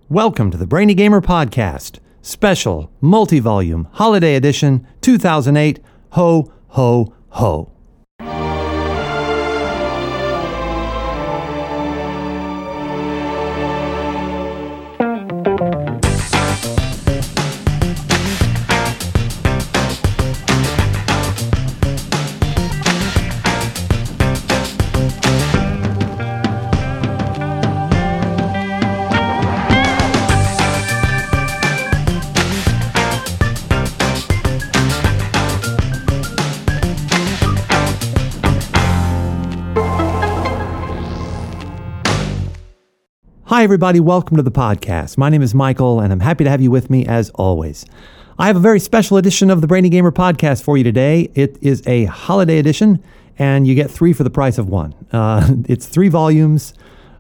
Welcome to the Brainy Gamer Podcast, special multi-volume holiday edition 2008. Ho, ho, ho. Hi, everybody. Welcome to the podcast. My name is Michael, and I'm happy to have you with me as always. I have a very special edition of the Brainy Gamer Podcast for you today. It is a holiday edition, and you get 3 for the price of 1. It's 3 volumes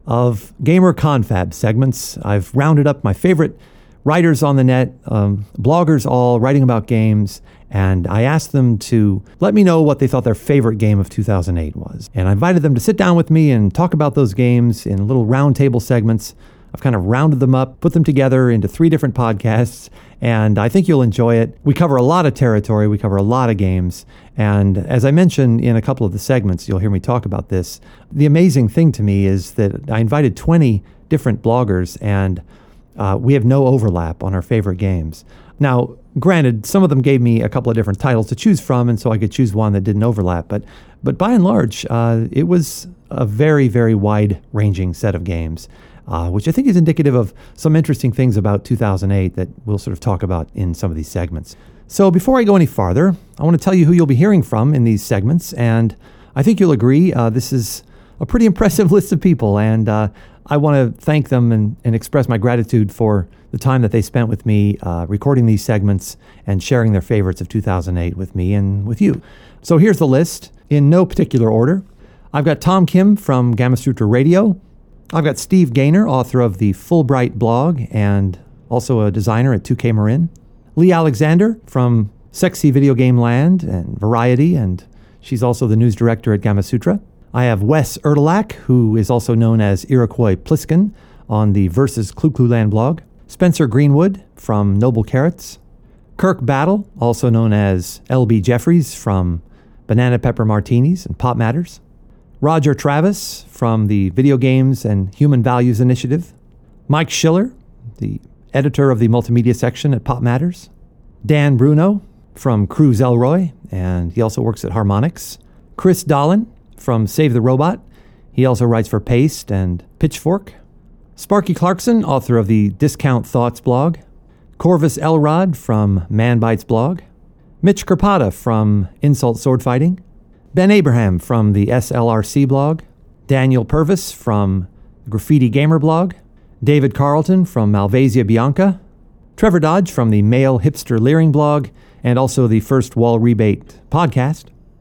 of gamer confab segments. I've rounded up my favorite writers on the net, bloggers all writing about games, and I asked them to let me know what they thought their favorite game of 2008 was. And I invited them to sit down with me and talk about those games in little roundtable segments. I've kind of rounded them up, put them together into 3 different podcasts, and I think you'll enjoy it. We cover a lot of territory, we cover a lot of games, and as I mentioned in a couple of the segments, you'll hear me talk about this. The amazing thing to me is that I invited 20 different bloggers, and we have no overlap on our favorite games. Now, granted, some of them gave me a couple of different titles to choose from, and so I could choose one that didn't overlap. But by and large, it was a very, very wide-ranging set of games, which I think is indicative of some interesting things about 2008 that we'll sort of talk about in some of these segments. So before I go any farther, I want to tell you who you'll be hearing from in these segments, and I think you'll agree this is a pretty impressive list of people, and I want to thank them and express my gratitude for the time that they spent with me recording these segments and sharing their favorites of 2008 with me and with you. So here's the list in no particular order. I've got Tom Kim from Gamasutra Radio. I've got Steve Gaynor, author of the Fulbright blog and also a designer at 2K Marin. Lee Alexander from Sexy Video Game Land and Variety, and she's also the news director at Gamasutra. I have Wes Erdelak, who is also known as Iroquois Pliskin on the Versus Clu Clu Land blog. Spencer Greenwood from Noble Carrots. Kirk Battle, also known as LB Jeffries from Banana Pepper Martinis and Pop Matters. Roger Travis from the Video Games and Human Values Initiative. Mike Schiller, the editor of the multimedia section at Pop Matters. Dan Bruno from Cruise Elroy, and he also works at Harmonix. Chris Dolan from Save the Robot. He also writes for Paste and Pitchfork. Sparky Clarkson, author of the Discount Thoughts blog. Corvus Elrod from Man Bites blog. Mitch Kerpata from Insult Sword Fighting. Ben Abraham from the SLRC blog. Daniel Purvis from the Graffiti Gamer blog. David Carlton from Malvasia Bianca. Trevor Dodge from the Male Hipster Leering blog and also the First Wall Rebate podcast.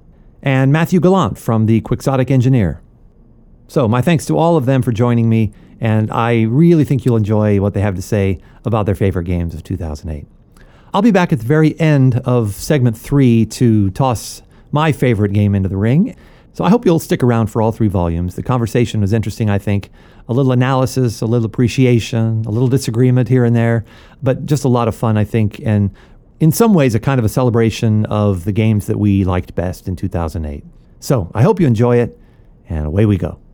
And Matthew Gallant from the Quixotic Engineer. So my thanks to all of them for joining me, and I really think you'll enjoy what they have to say about their favorite games of 2008. I'll be back at the very end of segment 3 to toss my favorite game into the ring. So I hope you'll stick around for all 3 volumes. The conversation was interesting, I think. A little analysis, a little appreciation, a little disagreement here and there, but just a lot of fun, I think, and in some ways a kind of a celebration of the games that we liked best in 2008. So I hope you enjoy it, and away we go.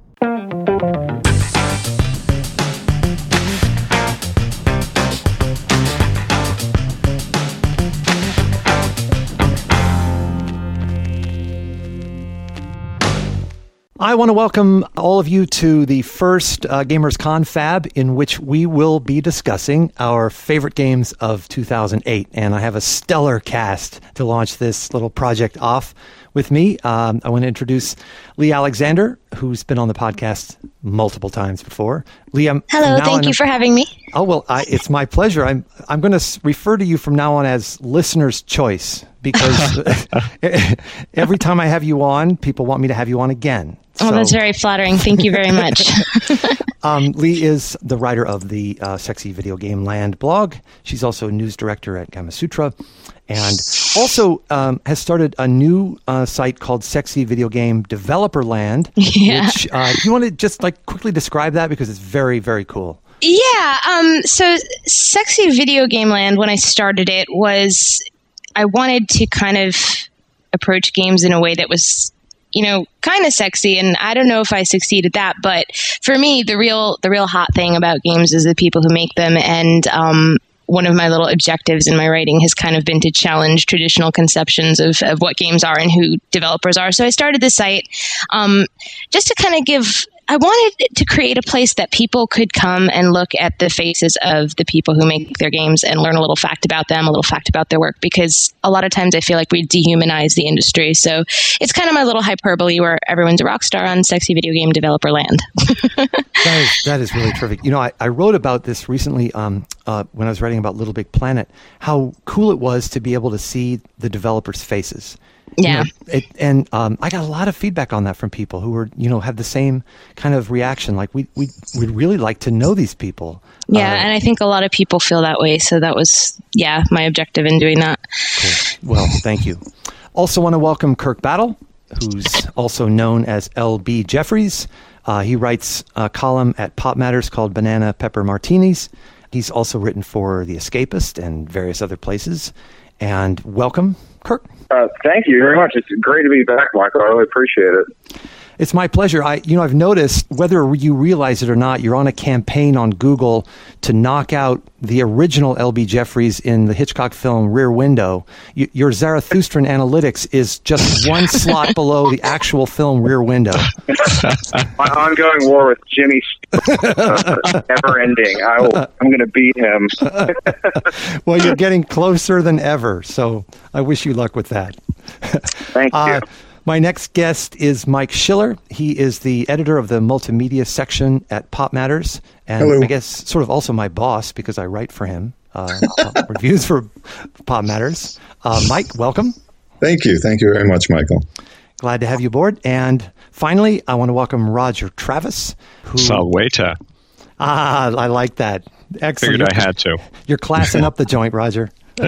I want to welcome all of you to the first Gamers Confab, in which we will be discussing our favorite games of 2008. And I have a stellar cast to launch this little project off with me. I want to introduce Lee Alexander, who's been on the podcast multiple times before. Lee, hello, thank you for having me. Oh, well, it's my pleasure. I'm going to refer to you from now on as listener's choice, because every time I have you on, people want me to have you on again. Oh, so, that's very flattering. Thank you very much. Lee is the writer of the Sexy Video Game Land blog. She's also news director at Gamasutra, and also has started a new site called Sexy Video Game Developer Land. Yeah. Which, you want to just quickly describe that, because it's very, very cool. Yeah. So Sexy Video Game Land, when I started it, was I wanted to kind of approach games in a way that was, kind of sexy. And I don't know if I succeeded that, but for me, the real hot thing about games is the people who make them. And one of my little objectives in my writing has kind of been to challenge traditional conceptions of what games are and who developers are. So I started the site just to kind of I wanted to create a place that people could come and look at the faces of the people who make their games and learn a little fact about them, a little fact about their work, because a lot of times I feel like we dehumanize the industry. So it's kind of my little hyperbole where everyone's a rock star on Sexy Video Game Developer Land. That is really terrific. I wrote about this recently when I was writing about Little Big Planet, how cool it was to be able to see the developers' faces. Yeah. I got a lot of feedback on that from people who were, had the same kind of reaction. Like, we'd really like to know these people. Yeah, and I think a lot of people feel that way. So that was, my objective in doing that. Cool. Well, thank you. Also want to welcome Kirk Battle, who's also known as L.B. Jeffries. He writes a column at Pop Matters called Banana Pepper Martinis. He's also written for The Escapist and various other places. And welcome, Kirk. Thank you very much. It's great to be back, Michael. I really appreciate it. It's my pleasure. I've noticed, whether you realize it or not, you're on a campaign on Google to knock out the original L.B. Jeffries in the Hitchcock film Rear Window. Your Zarathustran analytics is just one slot below the actual film Rear Window. My ongoing war with Jimmy, never ending. I'm going to beat him. Well, you're getting closer than ever, so I wish you luck with that. Thank you. My next guest is Mike Schiller. He is the editor of the multimedia section at Pop Matters, and Hello. I guess sort of also my boss because I write for him reviews for Pop Matters. Mike, welcome. Thank you. Thank you very much, Michael. Glad to have you aboard. And finally, I want to welcome Roger Travis. Salweta. I like that. Excellent. Figured I had to. You're classing up the joint, Roger.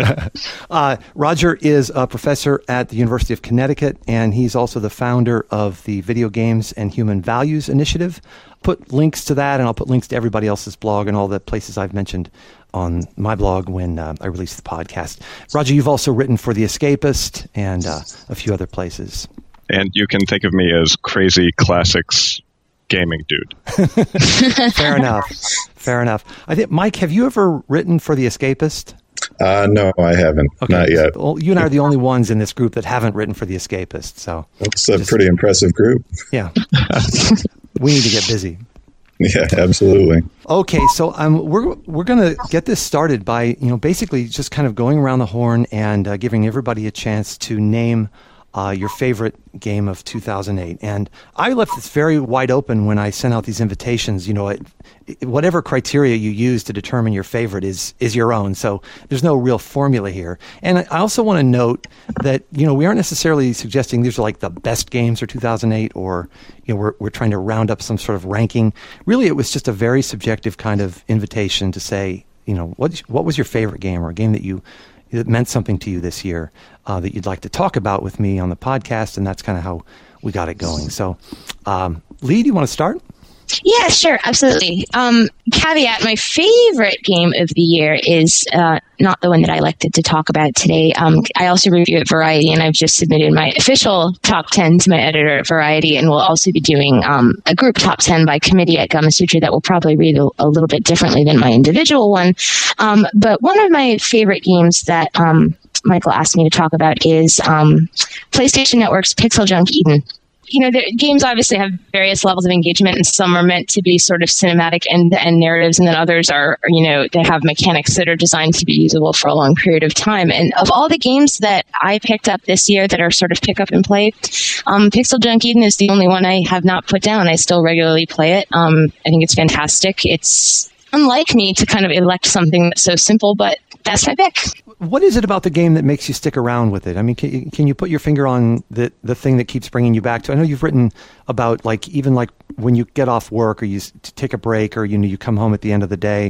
Roger is a professor at the University of Connecticut, and he's also the founder of the Video Games and Human Values Initiative. Put links to that, and I'll put links to everybody else's blog and all the places I've mentioned on my blog when I release the podcast. Roger, you've also written for The Escapist and a few other places. And you can think of me as crazy classics gaming dude. Fair enough. I think, Mike, have you ever written for The Escapist? No, I haven't. Okay. Not yet. Well, you and I are the only ones in this group that haven't written for The Escapist. So it's a pretty impressive group. Yeah. We need to get busy. Yeah, absolutely. Okay, so we're going to get this started by basically just kind of going around the horn and giving everybody a chance to name your favorite game of 2008. And I left this very wide open when I sent out these invitations. Whatever criteria you use to determine your favorite is your own. So there's no real formula here. And I also want to note that, we aren't necessarily suggesting these are like the best games for 2008 or, we're trying to round up some sort of ranking. Really, it was just a very subjective kind of invitation to say, what was your favorite game or a game that meant something to you this year that you'd like to talk about with me on the podcast, and that's kind of how we got it going. So, Lee, do you want to start? Yeah, sure, absolutely. Caveat, my favorite game of the year is not the one that I elected to talk about today. I also review at Variety, and I've just submitted my official top 10 to my editor at Variety, and we'll also be doing a group top 10 by committee at Gamasutra that will probably read a little bit differently than my individual one. But one of my favorite games that Michael asked me to talk about is PlayStation Network's Pixel Junk Eden. The games obviously have various levels of engagement, and some are meant to be sort of cinematic and narratives, and then others are, they have mechanics that are designed to be usable for a long period of time. And of all the games that I picked up this year that are sort of pick up and play, Pixel Junk Eden is the only one I have not put down. I still regularly play it. I think it's fantastic. It's unlike me to kind of elect something that's so simple, but that's my pick. What is it about the game that makes you stick around with it? I mean, can you put your finger on the thing that keeps bringing you back to? I know you've written about even when you get off work or you take a break or you come home at the end of the day,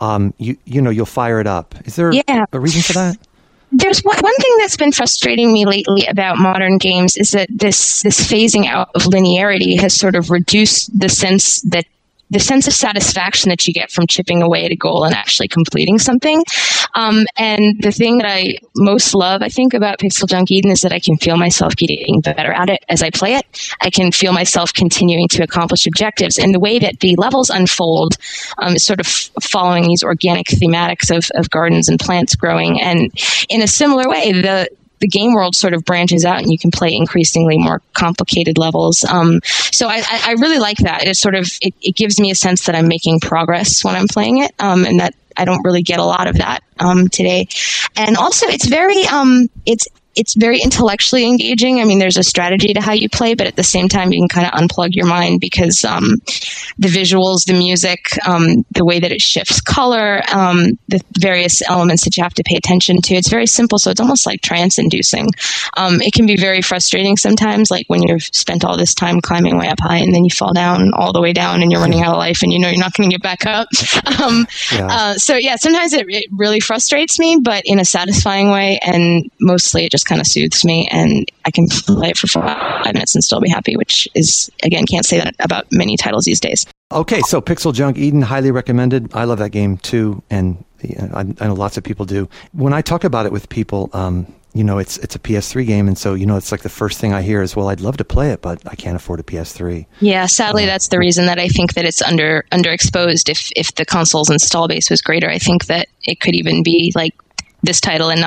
you'll fire it up. Is there a reason for that? There's one thing that's been frustrating me lately about modern games is that this phasing out of linearity has sort of reduced the sense that the sense of satisfaction that you get from chipping away at a goal and actually completing something. And the thing that I most love, I think, about Pixel Junk Eden is that I can feel myself getting better at it as I play it. I can feel myself continuing to accomplish objectives. And the way that the levels unfold is sort of following these organic thematics of gardens and plants growing. And in a similar way, the game world sort of branches out and you can play increasingly more complicated levels. So I really like that. It gives me a sense that I'm making progress when I'm playing it, and that I don't really get a lot of that today. And also it's very intellectually engaging. I mean, there's a strategy to how you play, but at the same time, you can kind of unplug your mind because the visuals, the music, the way that it shifts color, the various elements that you have to pay attention to. It's very simple, so it's almost like trance-inducing. It can be very frustrating sometimes, like when you've spent all this time climbing way up high and then you fall down all the way down and you're running out of life and you know you're not going to get back up. Sometimes it really frustrates me, but in a satisfying way, and mostly it just kind of soothes me, and I can play it for 5 minutes and still be happy, which is, again, can't say that about many titles these days. Okay, so Pixel Junk Eden, highly recommended. I love that game too, and I know lots of people do. When I talk about it with people, it's a PS3 game, and so, it's like the first thing I hear is, well, I'd love to play it, but I can't afford a PS3. Yeah, sadly, that's the reason that I think that it's underexposed. If the console's install base was greater, I think that it could even be like this title and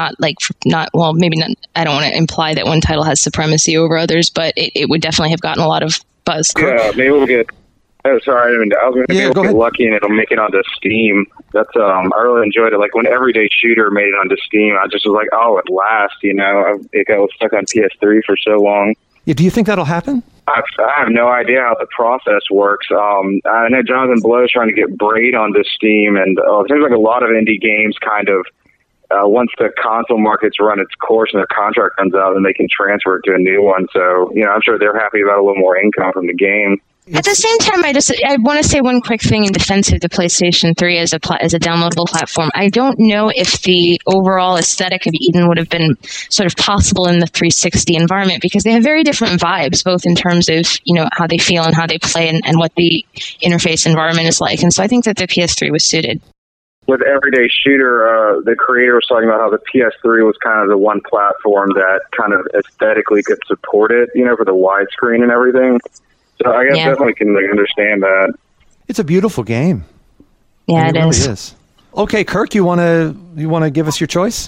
maybe not. I don't want to imply that one title has supremacy over others, but it would definitely have gotten a lot of buzz. Yeah, maybe we'll get. Oh, sorry, I was going to get lucky and it'll make it onto Steam. That's I really enjoyed it. Like when Everyday Shooter made it onto Steam, I just was like, oh, at last, It got stuck on PS3 for so long. Yeah, do you think that'll happen? I have no idea how the process works. I know Jonathan Blow is trying to get Braid onto Steam, and it seems like a lot of indie games kind of. Once the console market's run its course and their contract comes out, then they can transfer it to a new one. So, I'm sure they're happy about a little more income from the game. At the same time, I want to say one quick thing in defense of the PlayStation 3 as a downloadable platform. I don't know if the overall aesthetic of Eden would have been sort of possible in the 360 environment, because they have very different vibes, both in terms of, how they feel and how they play and what the interface environment is like. And so I think that the PS3 was suited. With Everyday Shooter, the creator was talking about how the PS3 was kind of the one platform that kind of aesthetically could support it, for the widescreen and everything. So I guess definitely can understand that. It's a beautiful game. Yeah, it really is. Okay, Kirk, you want to give us your choice?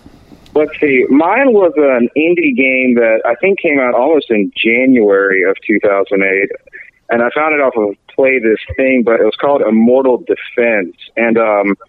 Let's see. Mine was an indie game that I think came out almost in January of 2008, and I found it off of Play This Thing, but it was called Immortal Defense, and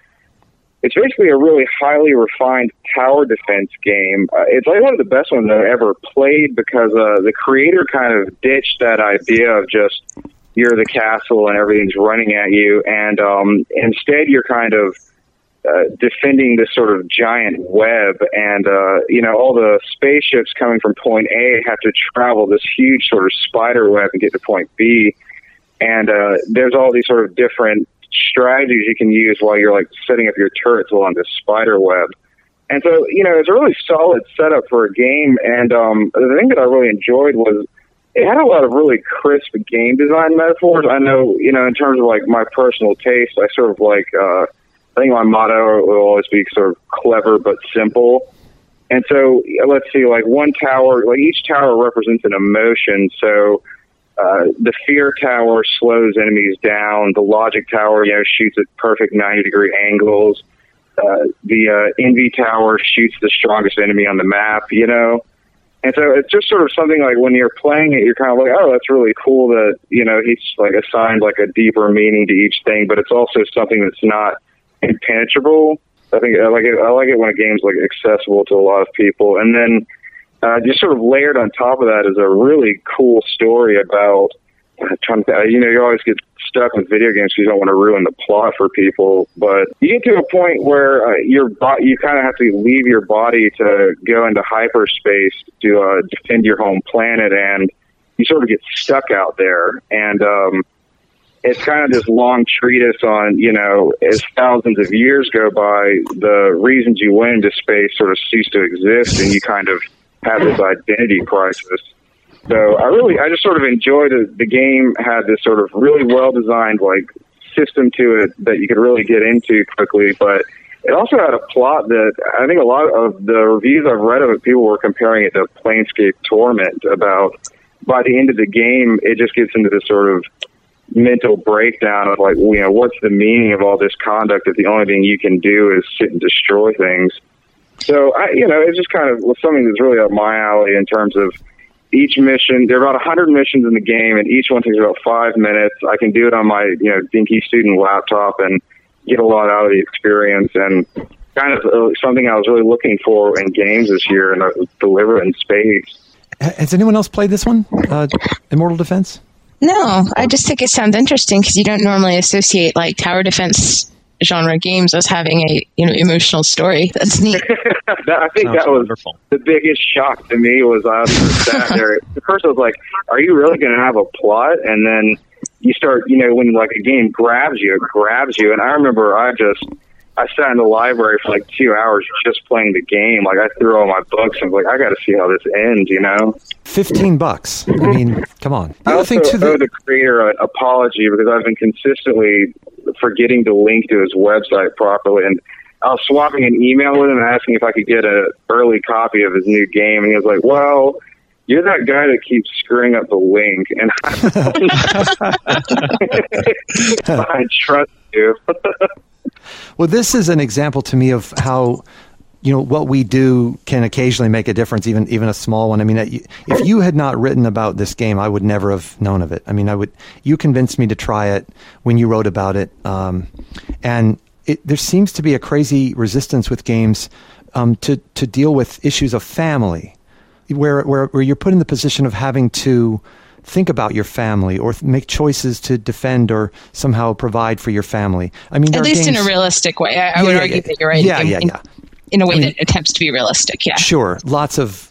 it's basically a really highly refined tower defense game. It's like one of the best ones I've ever played, because the creator kind of ditched that idea of just you're the castle and everything's running at you, and instead you're kind of defending this sort of giant web, and all the spaceships coming from point A have to travel this huge sort of spider web and get to point B. And there's all these sort of different strategies you can use while you're like setting up your turrets along this spider web. And so, it's a really solid setup for a game. And the thing that I really enjoyed was it had a lot of really crisp game design metaphors. I know, in terms of like my personal taste, I sort of like, I think my motto will always be sort of clever but simple. And so let's see, like one tower, like each tower represents an emotion. So the fear tower slows enemies down. The logic tower, shoots at perfect 90-degree angles. The envy tower shoots the strongest enemy on the map, And so it's just sort of something like when you're playing it, you're kind of like, oh, that's really cool that, he's like assigned like a deeper meaning to each thing, but it's also something that's not impenetrable. I like it when a game's like accessible to a lot of people. And then just sort of layered on top of that is a really cool story about you always get stuck with video games because you don't want to ruin the plot for people, but you get to a point where you kind of have to leave your body to go into hyperspace to defend your home planet, and you sort of get stuck out there. And it's kind of this long treatise on, as thousands of years go by, the reasons you went into space sort of cease to exist, and you kind of have this identity crisis. So I just sort of enjoyed it. The game had this sort of really well-designed, like, system to it that you could really get into quickly, but it also had a plot that I think a lot of the reviews I've read of it, people were comparing it to Planescape Torment, about by the end of the game, it just gets into this sort of mental breakdown of, like, you know, what's the meaning of all this conduct if the only thing you can do is sit and destroy things. So, it just kind of was something that's really up my alley in terms of each mission. There are about 100 missions in the game, and each one takes about 5 minutes. I can do it on my, dinky student laptop and get a lot out of the experience, and kind of something I was really looking for in games this year, and I deliver it in spades. Has anyone else played this one, Immortal Defense? No, I just think it sounds interesting because you don't normally associate like tower defense genre games as having a emotional story. That's neat. I think that was wonderful. The biggest shock to me was I was sat there. At first I was like, are you really going to have a plot? And then you start, when like a game grabs you, it grabs you. And I remember I sat in the library for like 2 hours just playing the game. Like, I threw all my books and was like, I got to see how this ends, $15. I mean, come on. I also owe the creator an apology because I've been consistently forgetting to link to his website properly. And I was swapping an email with him and asking if I could get an early copy of his new game. And he was like, well, you're that guy that keeps screwing up the link. And I trust you. Well, this is an example to me of how, what we do can occasionally make a difference, even a small one. I mean, if you had not written about this game, I would never have known of it. I mean, you convinced me to try it when you wrote about it. And there seems to be a crazy resistance with games to deal with issues of family, where you're put in the position of having to think about your family or make choices to defend or somehow provide for your family. I mean, at least in a realistic way. I would argue that you're right. In a way that attempts to be realistic. Yeah. Sure. Lots of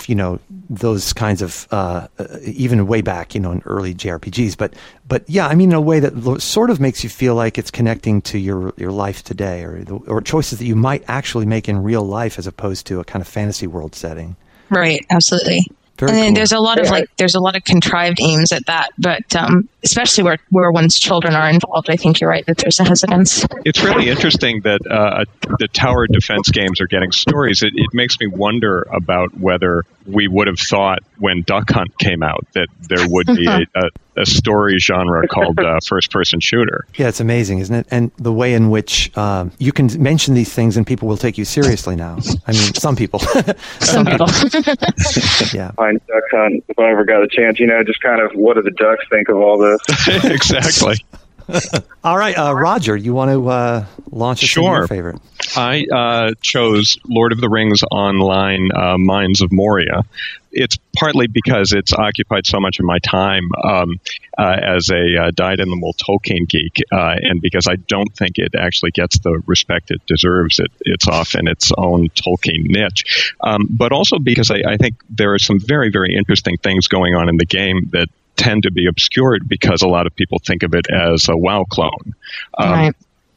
those kinds of even way back, in early JRPGs. But yeah, I mean, in a way that sort of makes you feel like it's connecting to your life today, or choices that you might actually make in real life as opposed to a kind of fantasy world setting. Right. Absolutely. Very and then cool. there's a lot of contrived aims at that, but especially where one's children are involved, I think you're right that there's a hesitance. It's really interesting that the tower defense games are getting stories. It makes me wonder about whether we would have thought when Duck Hunt came out that there would be a story genre called first-person shooter. Yeah, it's amazing, isn't it? And the way in which you can mention these things and people will take you seriously now. I mean, some people. Some people. Yeah. Find Duck Hunt if I ever got a chance. Just kind of what do the ducks think of all this? Exactly. All right, Roger, you want to launch us into your favorite? I chose Lord of the Rings Online Mines of Moria. It's partly because it's occupied so much of my time as a dyed-in-the-wool Tolkien geek, and because I don't think it actually gets the respect it deserves. It's often its own Tolkien niche. But also because I think there are some very, very interesting things going on in the game that tend to be obscured because a lot of people think of it as a WoW clone. Right.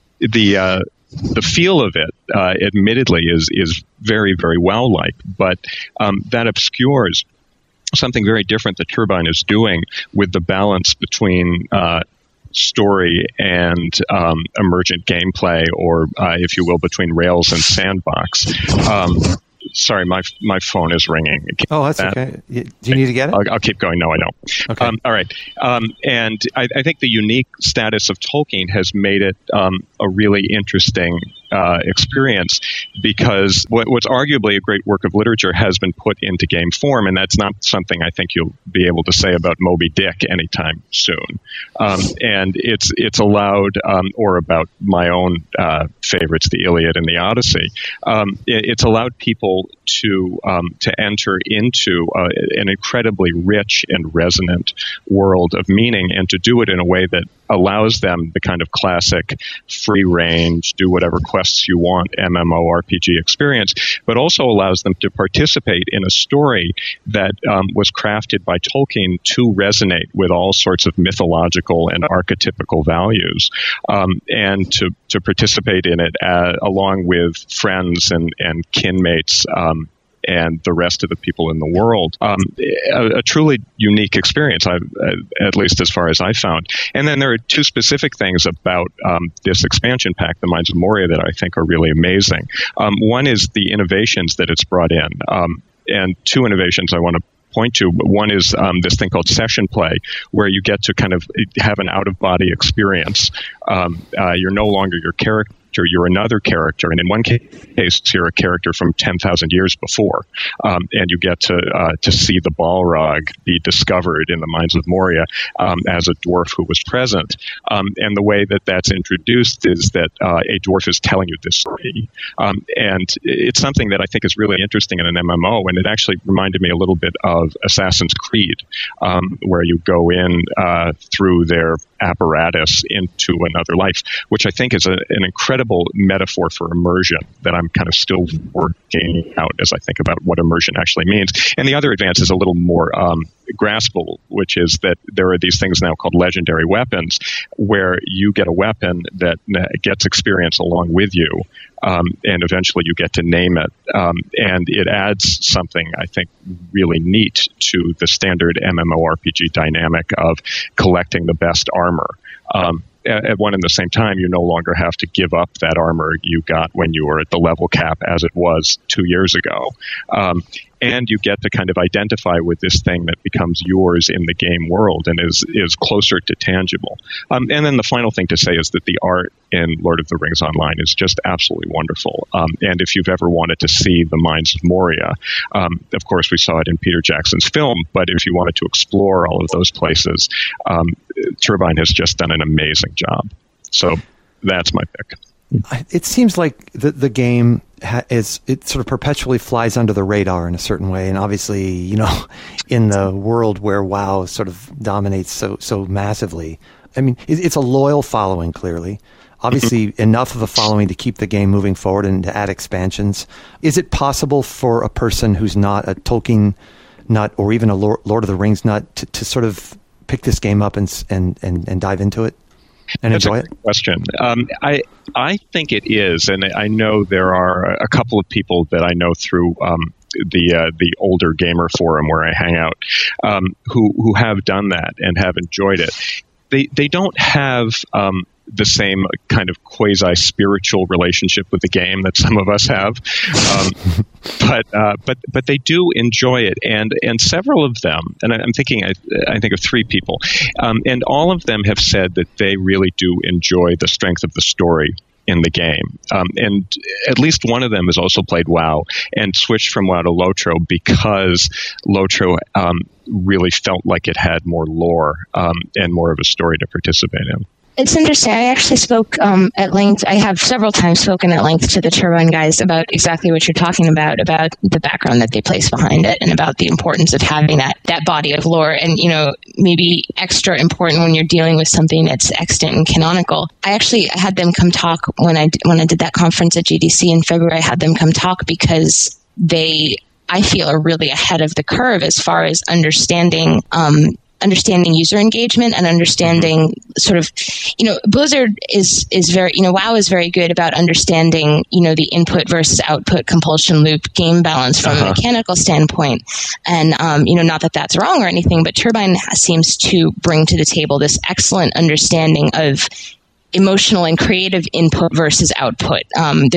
The feel of it, admittedly, is very, very WoW-like, but that obscures something very different that Turbine is doing with the balance between story and emergent gameplay, or, if you will, between Rails and Sandbox. Sorry, my phone is ringing. Oh, that's okay. Do you need to get it? I'll keep going. No, I don't. Okay. All right. And I think the unique status of Tolkien has made it a really interesting experience, because what's arguably a great work of literature has been put into game form, and that's not something I think you'll be able to say about Moby Dick anytime soon. And it's allowed, or about my own favorites, the Iliad and the Odyssey. It's allowed people to enter into an incredibly rich and resonant world of meaning, and to do it in a way that allows them the kind of classic free range, do whatever quests you want MMORPG experience, but also allows them to participate in a story that was crafted by Tolkien to resonate with all sorts of mythological and archetypical values, and to participate in it along with friends and kinmates, and the rest of the people in the world. A truly unique experience, at least as far as I found. And then there are two specific things about this expansion pack, The Mines of Moria, that I think are really amazing. One is the innovations that it's brought in, and two innovations I want to point to. One is this thing called session play, where you get to kind of have an out-of-body experience. You're no longer your character. You're another character, and in one case, you're a character from 10,000 years before, and you get to see the Balrog be discovered in the Mines of Moria as a dwarf who was present. And the way that that's introduced is that a dwarf is telling you this story, and it's something that I think is really interesting in an MMO, and it actually reminded me a little bit of Assassin's Creed, where you go in through their apparatus into another life, which I think is an incredible metaphor for immersion that I'm kind of still working out as I think about what immersion actually means. And the other advance is a little more graspable, which is that there are these things now called legendary weapons, where you get a weapon that gets experience along with you, and eventually you get to name it. And it adds something, I think, really neat to the standard MMORPG dynamic of collecting the best armor. At one and the same time, you no longer have to give up that armor you got when you were at the level cap as it was 2 years ago. And you get to kind of identify with this thing that becomes yours in the game world and is closer to tangible. And then the final thing to say is that the art in Lord of the Rings Online is just absolutely wonderful. And if you've ever wanted to see the Mines of Moria, of course we saw it in Peter Jackson's film, but if you wanted to explore all of those places, Turbine has just done an amazing job. So that's my pick. It seems like the game it sort of perpetually flies under the radar in a certain way, and obviously, you know, in the world where WoW sort of dominates so massively, I mean, it's a loyal following, clearly. Obviously, enough of a following to keep the game moving forward and to add expansions. Is it possible for a person who's not a Tolkien nut or even a Lord of the Rings nut to sort of pick this game up and dive into it? And That's enjoy a great question. I think it is, and I know there are a couple of people that I know through the older gamer forum where I hang out who have done that and have enjoyed it. They don't have the same kind of quasi-spiritual relationship with the game that some of us have, but they do enjoy it, and several of them, and I'm thinking I think of three people, and all of them have said that they really do enjoy the strength of the story in the game, and at least one of them has also played WoW and switched from WoW to Lotro because Lotro really felt like it had more lore and more of a story to participate in. It's interesting. I actually spoke at length. I have several times spoken at length to the Turbine guys about exactly what you're talking about the background that they place behind it and about the importance of having that body of lore and, you know, maybe extra important when you're dealing with something that's extant and canonical. I actually had them come talk when I did that conference at GDC in February. I had them come talk because I feel, are really ahead of the curve as far as understanding user engagement and understanding sort of, you know, Blizzard is very, you know, WoW is very good about understanding, you know, the input versus output compulsion loop game balance from a mechanical standpoint. And, you know, not that that's wrong or anything, but Turbine seems to bring to the table this excellent understanding of emotional and creative input versus output. When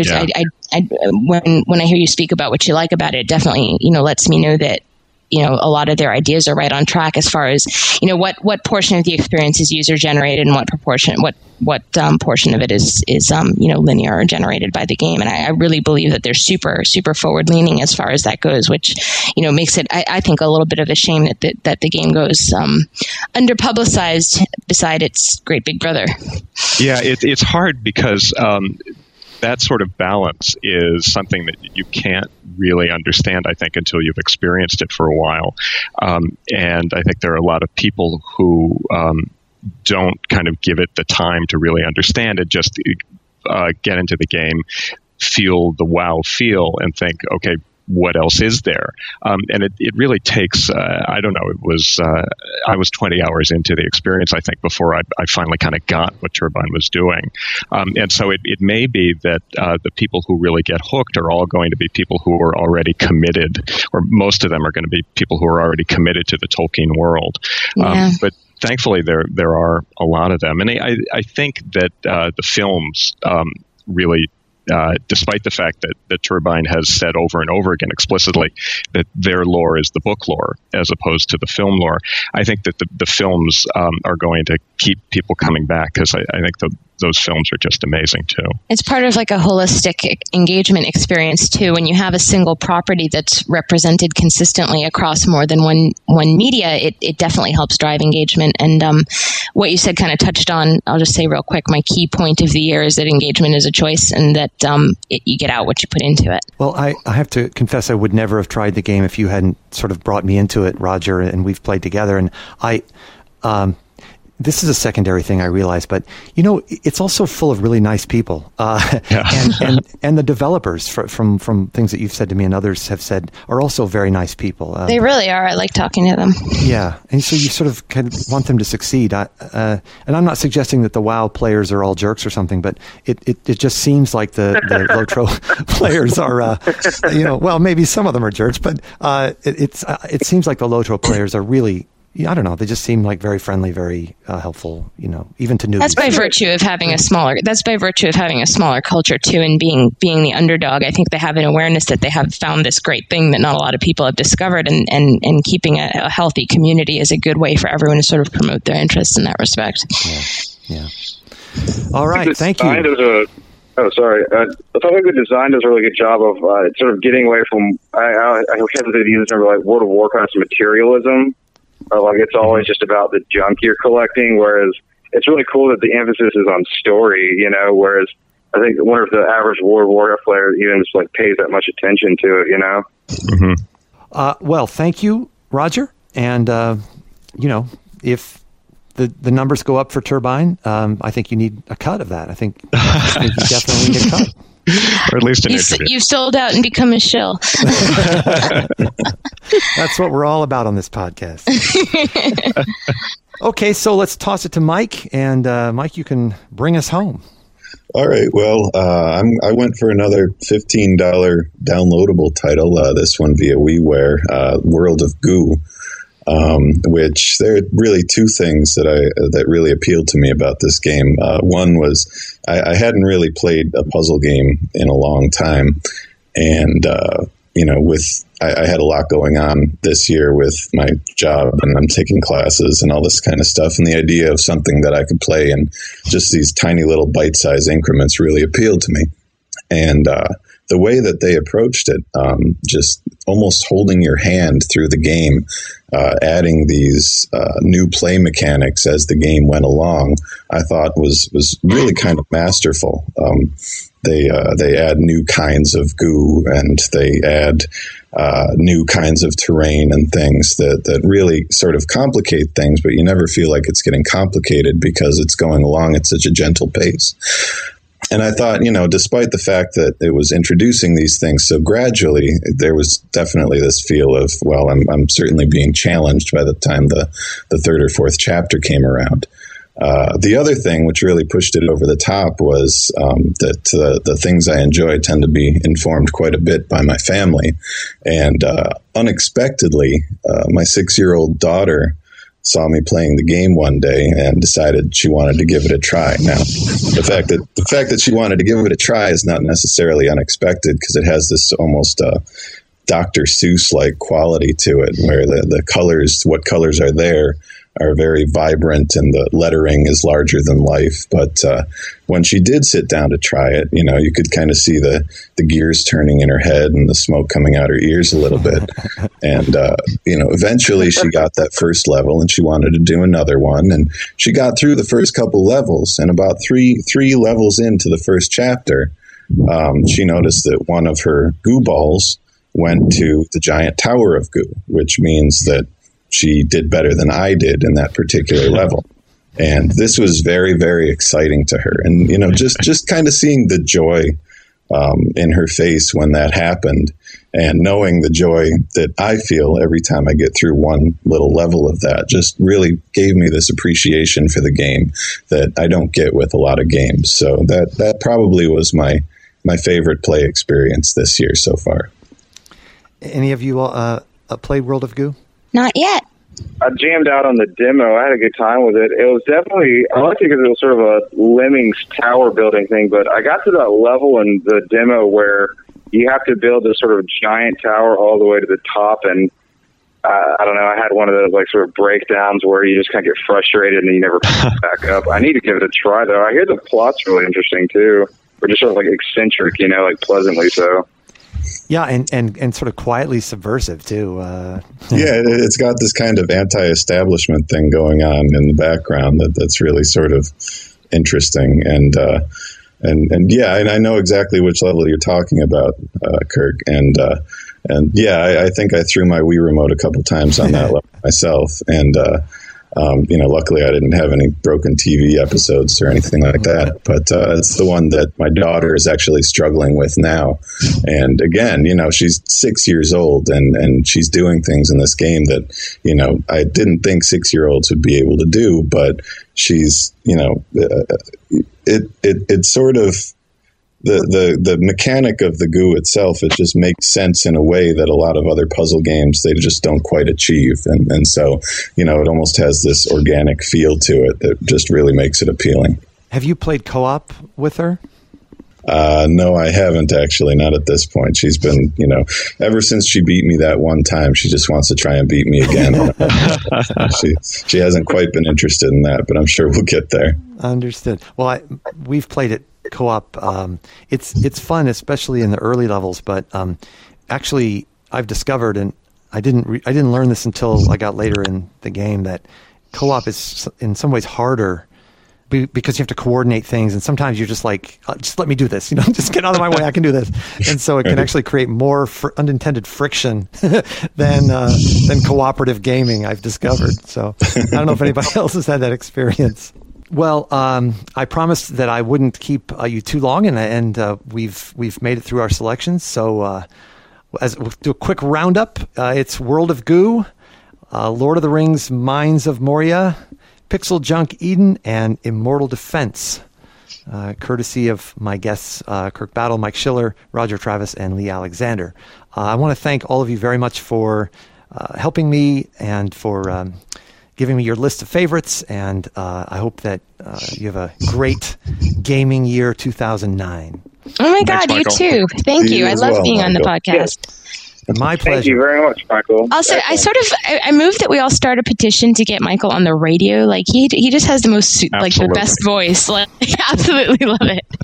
I hear you speak about what you like about it, definitely, you know, lets me know that, you know, a lot of their ideas are right on track as far as, you know, what portion of the experience is user generated and what portion of it is you know, linear or generated by the game. And I really believe that they're super, super forward leaning as far as that goes, which, you know, makes it, I think, a little bit of a shame that the game goes under publicized beside its great big brother. Yeah, it's hard because that sort of balance is something that you can't really understand, I think, until you've experienced it for a while. And I think there are a lot of people who don't kind of give it the time to really understand it, just get into the game, feel the WoW feel, and think, okay, what else is there? And it really takes, I don't know, I was 20 hours into the experience, I think, before I finally kind of got what Turbine was doing. And so it may be that the people who really get hooked are all going to be people who are already committed, or most of them are going to be people who are already committed to the Tolkien world. Yeah. But thankfully, there are a lot of them. And I think that the films really, despite the fact that Turbine has said over and over again explicitly that their lore is the book lore as opposed to the film lore, I think that the films are going to keep people coming back, because I think those films are just amazing too. It's part of like a holistic engagement experience too. When you have a single property that's represented consistently across more than one media, it definitely helps drive engagement. And what you said kind of touched on, I'll just say real quick, my key point of the year is that engagement is a choice, and that you get out what you put into it. Well, I have to confess I would never have tried the game if you hadn't sort of brought me into it, Roger, and we've played together. And this is a secondary thing, I realize, but it's also full of really nice people, and the developers from things that you've said to me and others have said are also very nice people. They really are. I like talking to them. Yeah, and so you sort of kind of want them to succeed. And I'm not suggesting that the WoW players are all jerks or something, but it just seems like the Lotro players are, well, maybe some of them are jerks, but it seems like the Lotro players are really. I don't know. They just seem like very friendly, very helpful. Even to newbies. That's by virtue of having a smaller culture too, and being the underdog. I think they have an awareness that they have found this great thing that not a lot of people have discovered, and keeping a healthy community is a good way for everyone to sort of promote their interests in that respect. Yeah. All right. Thank you. Sorry. I thought the design does a really good job of sort of getting away from. I hesitate to use the term like World of Warcraft's materialism. Like it's always just about the junk you're collecting, whereas it's really cool that the emphasis is on story, whereas I think one of the average World of Warcraft player even just like pays that much attention to it, Mm-hmm. Well, thank you, Roger. And, if the numbers go up for Turbine, I think you need a cut of that. I think you definitely need a cut. Or at least an interview. You've sold out and become a shill. That's what we're all about on this podcast. Okay, so let's toss it to Mike. And Mike, you can bring us home. All right. Well, I went for another $15 downloadable title, this one via WiiWare, World of Goo. Which there are really two things that really appealed to me about this game. One was I hadn't really played a puzzle game in a long time, and I had a lot going on this year with my job, and I'm taking classes and all this kind of stuff, and the idea of something that I could play in just these tiny little bite-sized increments really appealed to me. And the way that they approached it, just almost holding your hand through the game, adding these new play mechanics as the game went along, I thought was really kind of masterful. They add new kinds of goo, and they add new kinds of terrain and things that really sort of complicate things, but you never feel like it's getting complicated because it's going along at such a gentle pace. And I thought, despite the fact that it was introducing these things so gradually, there was definitely this feel of, well, I'm certainly being challenged by the time the third or fourth chapter came around. The other thing which really pushed it over the top was that the things I enjoy tend to be informed quite a bit by my family. And unexpectedly, my 6-year-old daughter saw me playing the game one day and decided she wanted to give it a try. Now, the fact that she wanted to give it a try is not necessarily unexpected, because it has this almost Dr. Seuss-like quality to it, where the colors, what colors are there, are very vibrant, and the lettering is larger than life. But when she did sit down to try it, you could kind of see the gears turning in her head and the smoke coming out her ears a little bit. And, eventually she got that first level, and she wanted to do another one. And she got through the first couple levels, and about three levels into the first chapter, she noticed that one of her goo balls went to the giant tower of goo, which means that she did better than I did in that particular level. And this was very, very exciting to her. And, just kind of seeing the joy in her face when that happened. And knowing the joy that I feel every time I get through one little level of that just really gave me this appreciation for the game that I don't get with a lot of games. So that probably was my favorite play experience this year so far. Any of you played World of Goo? Not yet. I jammed out on the demo. I had a good time with it. It was definitely, I liked it because it was sort of a Lemmings tower building thing, but I got to that level in the demo where you have to build this sort of giant tower all the way to the top, and I don't know, I had one of those like sort of breakdowns where you just kind of get frustrated and you never pick back up. I need to give it a try, though. I hear the plot's really interesting, too. Or just sort of like eccentric, like pleasantly so. Yeah, and sort of quietly subversive, too. Yeah, it's got this kind of anti-establishment thing going on in the background that's really sort of interesting. And yeah, and I know exactly which level you're talking about, Kirk. And yeah, I think I threw my Wii remote a couple times on that level myself. And luckily I didn't have any broken TV episodes or anything like that. But it's the one that my daughter is actually struggling with now. And again, she's 6 years old and she's doing things in this game that, I didn't think 6-year-olds would be able to do, but she's, it's sort of the mechanic of the goo itself. It just makes sense in a way that a lot of other puzzle games, they just don't quite achieve. And so, it almost has this organic feel to it that just really makes it appealing. Have you played co-op with her? No, I haven't actually, not at this point. She's been, ever since she beat me that one time, she just wants to try and beat me again. She hasn't quite been interested in that, but I'm sure we'll get there. Understood. Well, we've played it co-op. It's fun, especially in the early levels, but actually I've discovered, and I didn't learn this until I got later in the game, that co-op is in some ways harder because you have to coordinate things, and sometimes you're just like, just let me do this, just get out of my way, I can do this. And so it can actually create more unintended friction than cooperative gaming, I've discovered. So I don't know if anybody else has had that experience. Well, I promised that I wouldn't keep you too long, and we've made it through our selections. So we'll do a quick roundup. It's World of Goo, Lord of the Rings, Mines of Moria, Pixel Junk Eden, and Immortal Defense, courtesy of my guests, Kirk Battle, Mike Schiller, Roger Travis, and Lee Alexander. I want to thank all of you very much for helping me and for giving me your list of favorites, and I hope that you have a great gaming year 2009. Oh my God, you too. Thank you. I love being on the podcast. My pleasure. Thank you very much, Michael. Also, I moved that we all start a petition to get Michael on the radio. Like he just has the most the best voice. Like, absolutely love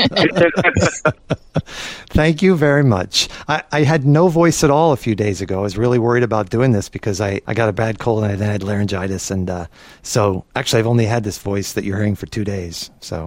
it. Thank you very much. I had no voice at all a few days ago. I was really worried about doing this because I got a bad cold and I then had laryngitis, and so actually I've only had this voice that you're hearing for 2 days. So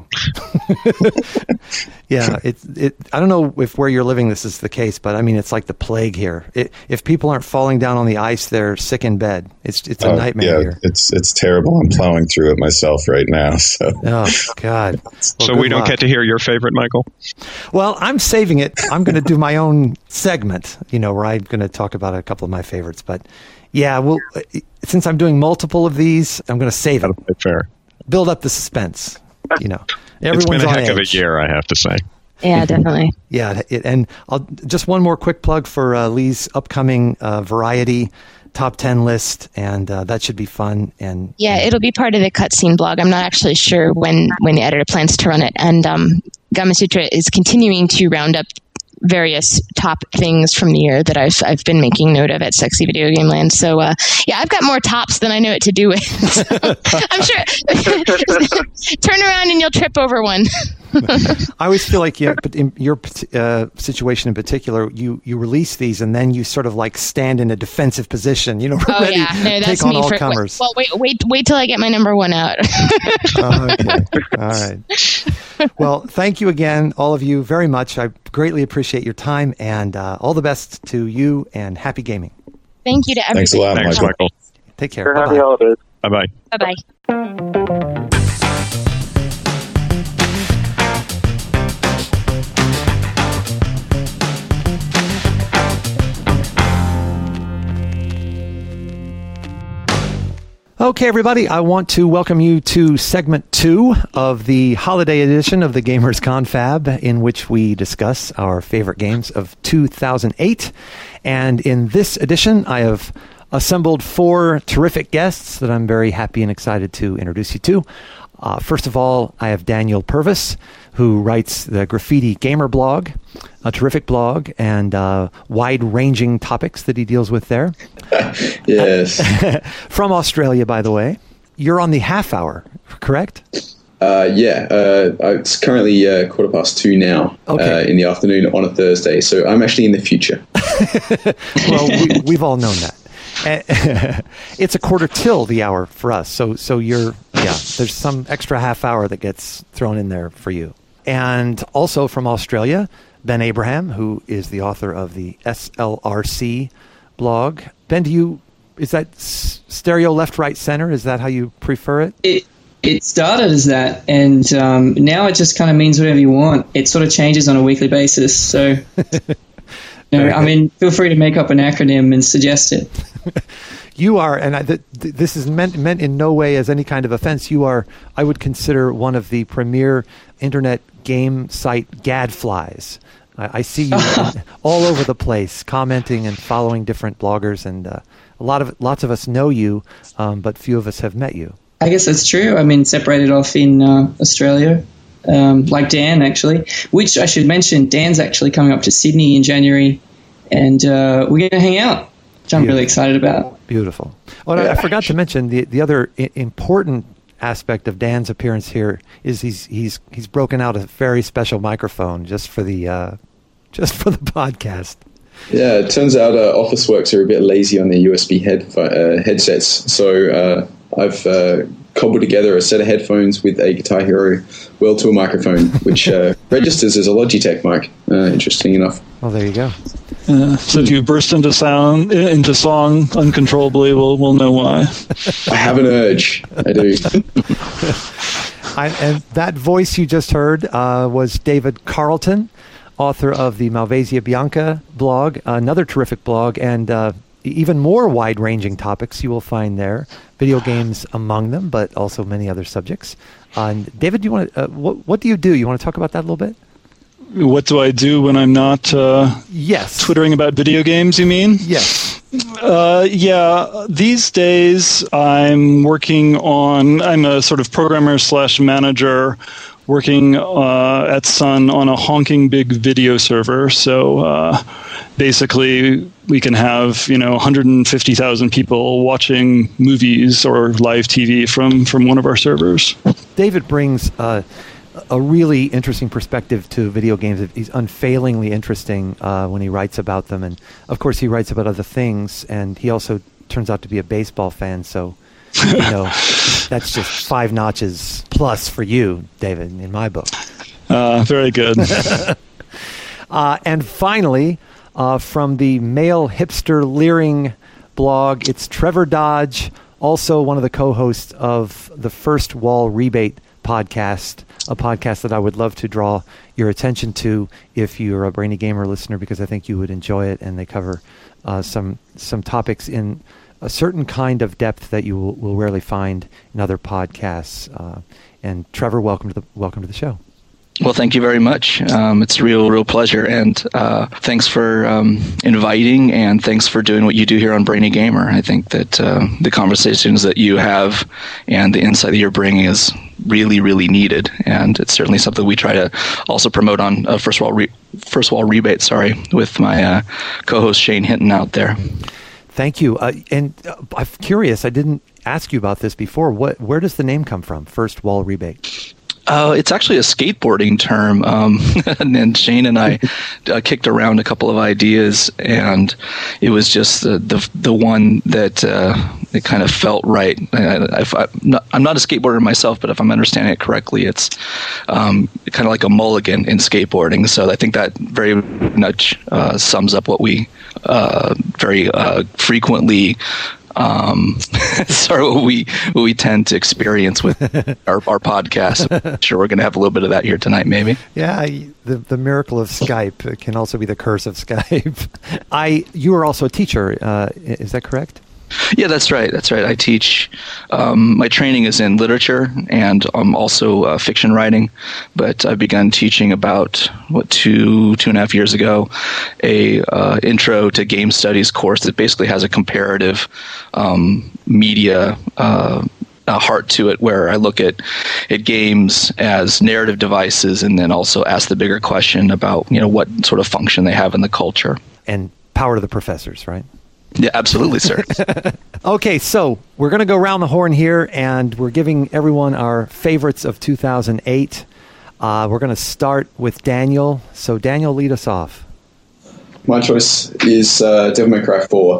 yeah, I don't know if where you're living this is the case, but I mean it's like the plague here. If people aren't falling down on the ice, they're sick in bed. It's a nightmare here. It's terrible. I'm plowing through it myself right now. So. Oh God. Well, so we don't get to hear your favorite, Michael? Well, I'm saving it. I'm going to do my own segment, where I'm going to talk about a couple of my favorites. But yeah, well, since I'm doing multiple of these, I'm going to save it. Fair. Build up the suspense. Everyone's it's been a heck of a year, I have to say. Yeah, definitely. Yeah, and I'll just one more quick plug for Lee's upcoming Variety top 10 list, and that should be fun. And yeah, it'll be part of the Cutscene blog. I'm not actually sure when the editor plans to run it, and Gamasutra is continuing to round up various top things from the year that I've been making note of at Sexy Video Game Land. So yeah, I've got more tops than I know what to do with. So, I'm sure. Turn around and you'll trip over one. I always feel like but in your situation in particular, you release these and then you sort of like stand in a defensive position, ready to take on all comers. Well, wait till I get my number one out. Okay. All right. Well, thank you again, all of you, very much. I greatly appreciate your time, and all the best to you, and happy gaming. Thanks. Thank you to everybody. Thanks a lot, Thanks, Michael. Take care. Happy holidays. Bye-bye. Bye-bye. Okay, everybody, I want to welcome you to segment 2 of the holiday edition of the Gamers Confab, in which we discuss our favorite games of 2008. And in this edition, I have assembled 4 terrific guests that I'm very happy and excited to introduce you to. First of all, I have Daniel Purvis, who writes the Graffiti Gamer blog, a terrific blog, and wide-ranging topics that he deals with there. Yes. From Australia, by the way. You're on the half hour, correct? It's currently 2:15 now, in the afternoon on a Thursday, so I'm actually in the future. Well, we've all known that. It's a quarter till the hour for us, so you're there's some extra half hour that gets thrown in there for you. And also from Australia, Ben Abraham, who is the author of the SLRC blog. Ben, is that stereo left, right, center? Is that how you prefer it? It started as that, and now it just kind of means whatever you want. It sort of changes on a weekly basis, so feel free to make up an acronym and suggest it. You are, and this is meant in no way as any kind of offense. You are, I would consider, one of the premier internet game site gadflies. I see you all over the place, commenting and following different bloggers, and lots of us know you, but few of us have met you. I guess that's true. I mean, separated off in Australia, like Dan, actually, which I should mention, Dan's actually coming up to Sydney in January, and we're going to hang out, which I'm really excited about. Beautiful. Oh, and I forgot to mention the other important aspect of Dan's appearance here is he's broken out a very special microphone just for the podcast. Yeah, it turns out Officeworks are a bit lazy on their USB headsets, so I've cobbled together a set of headphones with a Guitar Hero World Tour microphone, which registers as a Logitech mic. Interesting enough. Well, there you go. So if you burst into song uncontrollably, we'll know why. I have an urge. I do. And that voice you just heard was David Carlton, author of the Malvasia Bianca blog, another terrific blog, and even more wide-ranging topics you will find there. Video games among them, but also many other subjects. David, do you want to? What do you do? You want to talk about that a little bit? What do I do when I'm not twittering about video games, you mean? Yes. These days I'm a sort of programmer / manager working at Sun on a honking big video server. So basically we can have 150,000 people watching movies or live TV from one of our servers. David brings a really interesting perspective to video games. He's unfailingly interesting when he writes about them, and of course he writes about other things, and he also turns out to be a baseball fan, so that's just 5 notches plus for you, David, in my book. Very good. And finally, from the Male Hipster Leering blog, it's Trevor Dodge, also one of the co-hosts of the First Wall Rebate podcast, a podcast that I would love to draw your attention to if you're a Brainy Gamer listener, because I think you would enjoy it, and they cover some topics in a certain kind of depth that you will rarely find in other podcasts. And Trevor, welcome to the show. Well, thank you very much. It's a real pleasure, and thanks for inviting, and thanks for doing what you do here on Brainy Gamer. I think that the conversations that you have and the insight that you're bringing is really, really needed, and it's certainly something we try to also promote on First Wall Rebate. With my co-host Shane Hinton out there. Thank you. And I'm curious. I didn't ask you about this before. Where does the name come from? First Wall Rebate. It's actually a skateboarding term, and Shane and I kicked around a couple of ideas, and it was just the one that it kind of felt right. I'm not a skateboarder myself, but if I'm understanding it correctly, it's kind of like a mulligan in skateboarding. So I think that very much sums up what we very frequently. What we tend to experience with our podcast. I'm sure we're going to have a little bit of that here tonight, maybe. Yeah, the miracle of Skype. It can also be the curse of Skype. You are also a teacher. Is that correct? Yeah, that's right. I teach. My training is in literature and also fiction writing, but I've begun teaching about two and a half years ago, a intro to game studies course that basically has a comparative media heart to it, where I look at games as narrative devices, and then also ask the bigger question about what sort of function they have in the culture. And power to the professors, right? Yeah, absolutely, sir. Okay, so we're going to go around the horn here, and we're giving everyone our favorites of 2008. We're going to start with Daniel. So, Daniel, lead us off. My choice is Devil May Cry 4.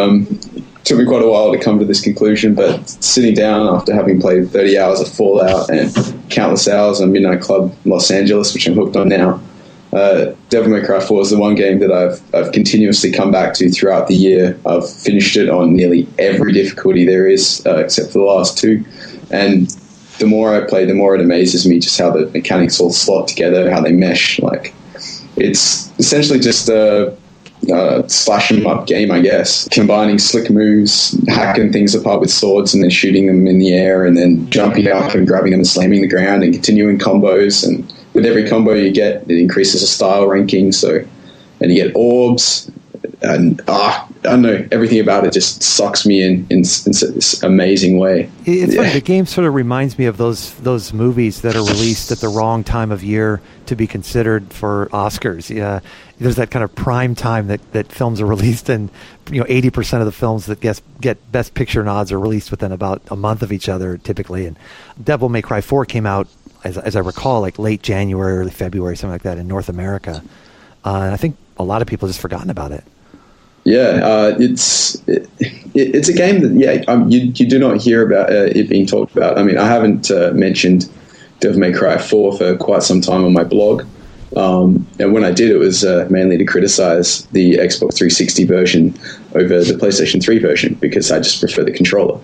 Took me quite a while to come to this conclusion, but sitting down after having played 30 hours of Fallout and countless hours on Midnight Club Los Angeles, which I'm hooked on now, Devil May Cry 4 is the one game that I've continuously come back to throughout the year. I've finished it on nearly every difficulty there is, except for the last two. And the more I play, the more it amazes me just how the mechanics all slot together, how they mesh. Like, it's essentially just a slash 'em up game, I guess, combining slick moves, hacking things apart with swords and then shooting them in the air, and then jumping up and grabbing them and slamming the ground and continuing combos. And with every combo you get, it increases a style ranking. And you get orbs, and I don't know, everything about it just sucks me in this amazing way. It's funny, the game sort of reminds me of those movies that are released at the wrong time of year to be considered for Oscars. Yeah, there's that kind of prime time that films are released, and 80% of the films that get Best Picture nods are released within about a month of each other, typically. And Devil May Cry 4 came out, as I recall, like late January, early February, something like that, in North America. And I think a lot of people have just forgotten about it. Yeah, it's a game that you do not hear about it being talked about. I mean, I haven't mentioned Devil May Cry 4 for quite some time on my blog, and when I did, it was mainly to criticize the Xbox 360 version over the PlayStation 3 version, because I just prefer the controller.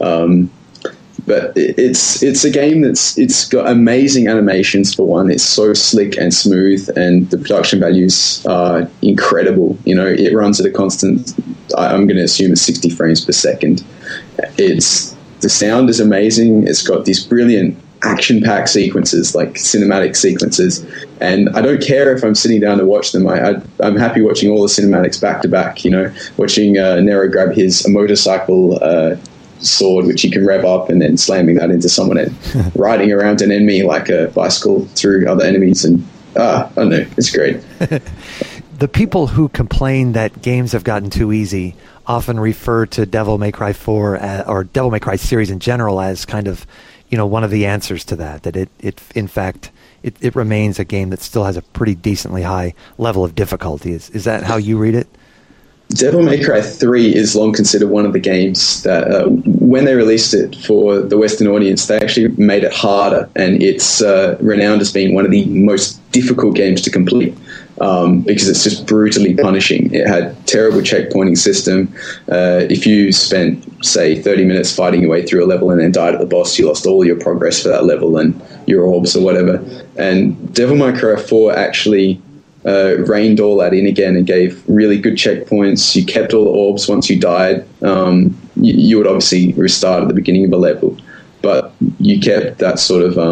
But it's a game it's got amazing animations for one. It's so slick and smooth, and the production values are incredible. It runs at a constant, I'm going to assume, it's 60 frames per second. The sound is amazing. It's got these brilliant action-packed sequences, like cinematic sequences, and I don't care if I'm sitting down to watch them. I'm happy watching all the cinematics back to back. Watching Nero grab his motorcycle sword, which he can rev up, and then slamming that into someone and riding around an enemy like a bicycle through other enemies. And I don't know, it's great. The people who complain that games have gotten too easy often refer to Devil May Cry 4 or Devil May Cry series in general as kind of one of the answers to that it in fact it remains a game that still has a pretty decently high level of difficulty. Is that how you read it? Devil May Cry 3 is long considered one of the games that, when they released it for the Western audience, they actually made it harder, and it's renowned as being one of the most difficult games to complete, because it's just brutally punishing. It had terrible checkpointing system. If you spent, say, 30 minutes fighting your way through a level and then died at the boss, you lost all your progress for that level and your orbs or whatever. And Devil May Cry 4 actually reined all that in again and gave really good checkpoints. You kept all the orbs once you died. You would obviously restart at the beginning of a level, but you kept that sort of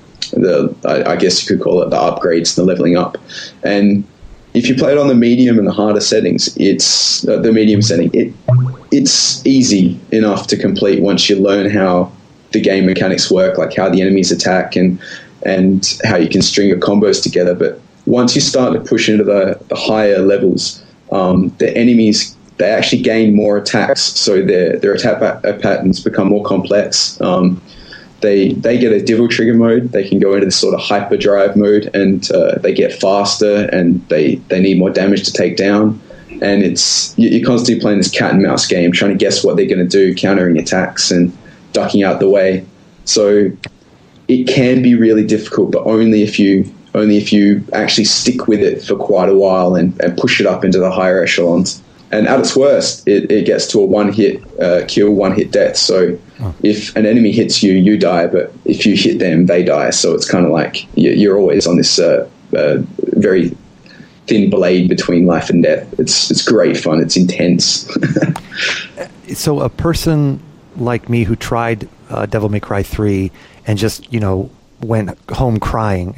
I guess you could call it the upgrades, the leveling up. And if you play it on the medium and the harder settings, it's the medium setting. It's easy enough to complete once you learn how the game mechanics work, like how the enemies attack and how you can string your combos together. But once you start to push into the higher levels, the enemies, they actually gain more attacks, so their attack patterns become more complex. They get a Devil Trigger mode. They can go into this sort of hyperdrive mode, and they get faster, and they need more damage to take down. And you're constantly playing this cat and mouse game, trying to guess what they're going to do, countering attacks and ducking out the way. So it can be really difficult, but only if you actually stick with it for quite a while and push it up into the higher echelons. And at its worst, it gets to a one-hit kill, one-hit death. So if an enemy hits you, you die, but if you hit them, they die. So it's kind of like you're always on this very thin blade between life and death. It's great fun. It's intense. so a person like me who tried Devil May Cry 3 and just, went home crying.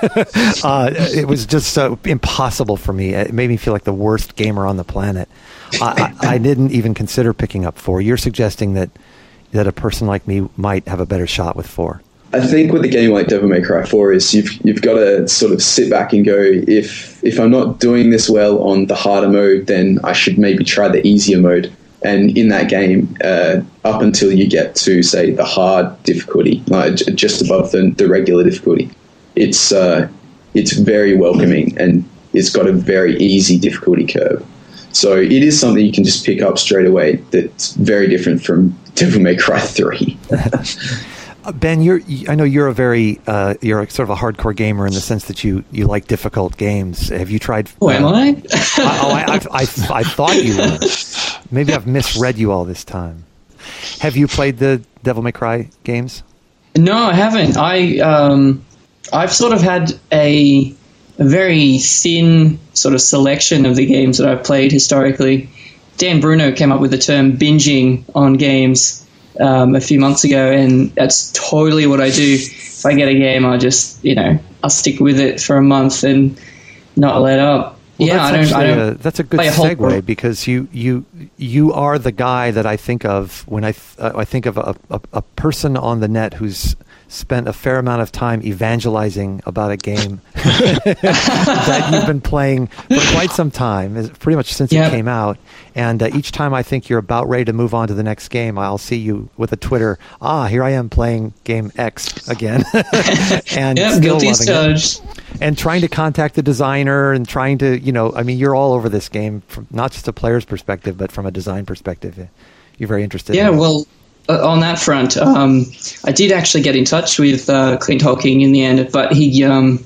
It was just so impossible for me. It made me feel like the worst gamer on the planet. I didn't even consider picking up 4. You're suggesting that a person like me might have a better shot with 4. I think with a game like Devil May Cry 4 is you've got to sort of sit back and go, if I'm not doing this well on the harder mode, then I should maybe try the easier mode. And in that game, up until you get to, say, the hard difficulty, like just above the regular difficulty, it's very welcoming, and it's got a very easy difficulty curve. So it is something you can just pick up straight away that's very different from Devil May Cry 3. Ben, I know you're you're sort of a hardcore gamer in the sense that you like difficult games. Have you tried? Oh, am I? I thought you were. Maybe I've misread you all this time. Have you played the Devil May Cry games? No, I haven't. I've sort of had a very thin sort of selection of the games that I've played historically. Dan Bruno came up with the term binging on games a few months ago, and that's totally what I do. If I get a game, I'll just, I'll stick with it for a month and not let up. Well, yeah, that's a good segue, because you are the guy that I think of when I think of a person on the net who's spent a fair amount of time evangelizing about a game that you've been playing for quite some time, pretty much since it came out. And each time I think you're about ready to move on to the next game, I'll see you with a Twitter, here I am playing game X again. And still loving it. And trying to contact the designer and trying to, you're all over this game, from not just a player's perspective, but from a design perspective. You're very interested in it. Well, on that front, I did actually get in touch with Clint Hocking in the end, but he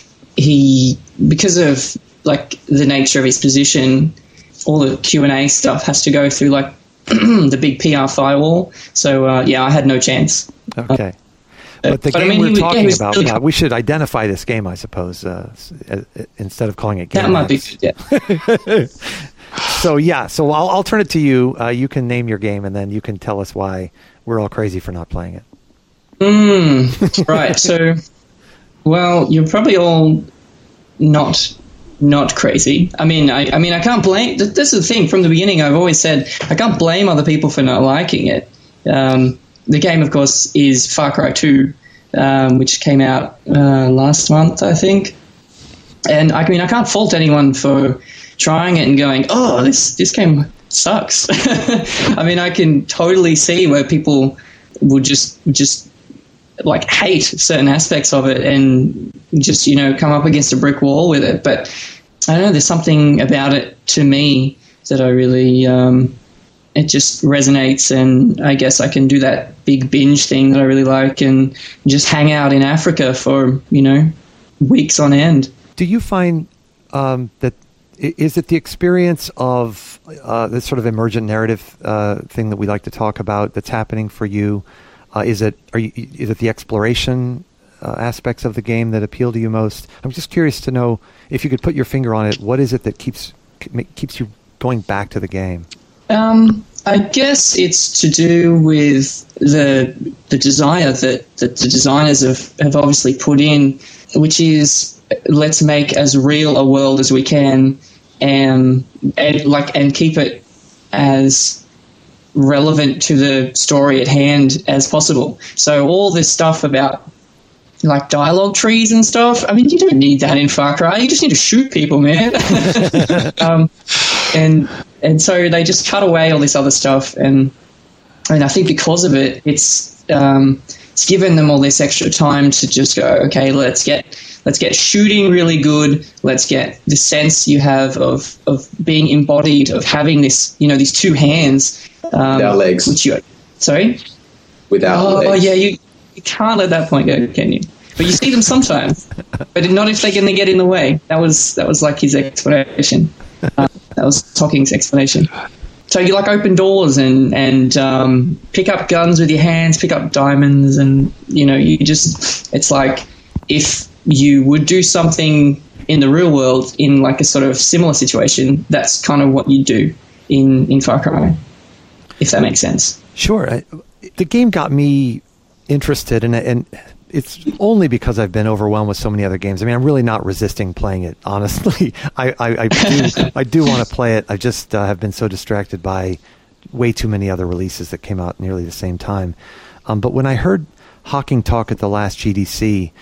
because of like the nature of his position, all the Q&A stuff has to go through like the big PR firewall. So I had no chance. Okay. But the game we're talking about, we should identify this game, I suppose, instead of calling it Game That might X. be, yeah. So I'll turn it to you. You can name your game, and then you can tell us why we're all crazy for not playing it. Right. So, well, you're probably all not crazy. I mean, I can't blame. This is the thing. From the beginning, I've always said I can't blame other people for not liking it. The game, of course, is Far Cry 2, which came out last month, I think. And I can't fault anyone for trying it and going, oh, this game sucks. I can totally see where people would just like hate certain aspects of it and just, come up against a brick wall with it. But I don't know, there's something about it to me that I really, it just resonates, and I guess I can do that big binge thing that I really like and just hang out in Africa for, weeks on end. Do you find that is it the experience of this sort of emergent narrative thing that we like to talk about that's happening for you? Is it the exploration aspects of the game that appeal to you most? I'm just curious to know if you could put your finger on it. What is it that keeps you going back to the game? I guess it's to do with the desire that the designers have obviously put in, which is let's make as real a world as we can, and keep it as relevant to the story at hand as possible. So all this stuff about like dialogue trees and stuff, you don't need that in Far Cry. You just need to shoot people, man. And so they just cut away all this other stuff, and I think because of it, it's given them all this extra time to just go, okay, let's get shooting really good. Let's get the sense you have of being embodied, of having this, these two hands without legs. Without legs. Oh yeah, you can't let that point go, can you? But you see them sometimes, but not if they're going to get in the way. That was like his explanation. That was Hocking's explanation. So you open doors and pick up guns with your hands, pick up diamonds, and it's like if you would do something in the real world in a sort of similar situation, that's kind of what you do in Far Cry. if that makes sense. Sure. The game got me interested, and it's only because I've been overwhelmed with so many other games. I mean, I'm really not resisting playing it, honestly. I do want to play it. I just have been so distracted by way too many other releases that came out nearly the same time. But when I heard Hawking talk at the last GDC,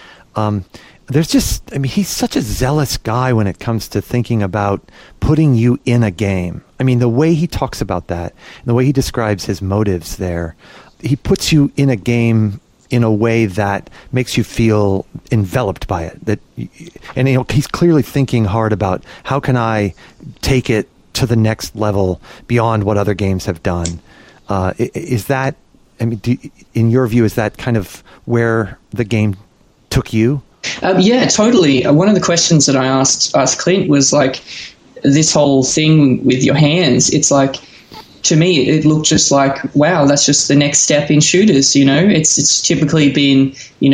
he's such a zealous guy when it comes to thinking about putting you in a game. I mean, the way he talks about that, and the way he describes his motives there, he puts you in a game in a way that makes you feel enveloped by it. He's clearly thinking hard about how can I take it to the next level beyond what other games have done. Is that, in your view, is that kind of where the game took you? Yeah, totally. One of the questions that I asked Clint was like, this whole thing with your hands, it's like, to me, it looked just like, wow, that's just the next step in shooters. It's typically been,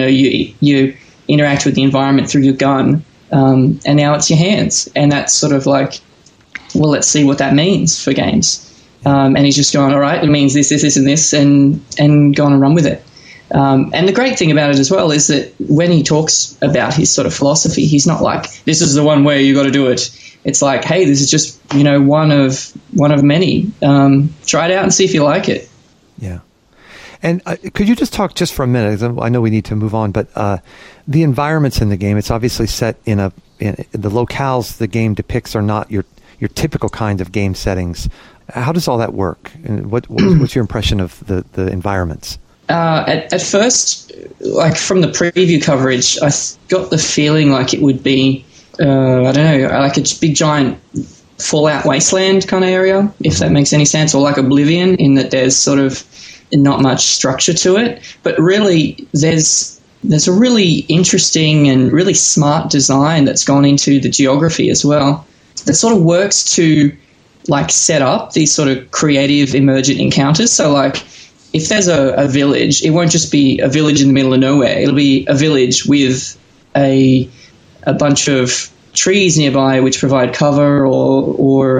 you interact with the environment through your gun, and now it's your hands, and that's sort of like, well, let's see what that means for games. And he's just going, all right, it means this, and this, and go on and run with it. And the great thing about it as well is that when he talks about his sort of philosophy, he's not like, this is the one way you got to do it. It's like, hey, this is just, one of many. Try it out and see if you like it. Yeah. And could you just talk just for a minute? I know we need to move on, but the environments in the game, it's obviously set in the locales the game depicts are not your typical kind of game settings. How does all that work? And what's your impression of the environments? At first, like from the preview coverage, I got the feeling like it would be, I don't know, like a big giant Fallout Wasteland kind of area, if that makes any sense, or like Oblivion, in that there's sort of not much structure to it. But really, there's a really interesting and really smart design that's gone into the geography as well. That sort of works to like set up these sort of creative emergent encounters. So like, if there's a village, it won't just be a village in the middle of nowhere. It'll be a village with a bunch of trees nearby which provide cover, or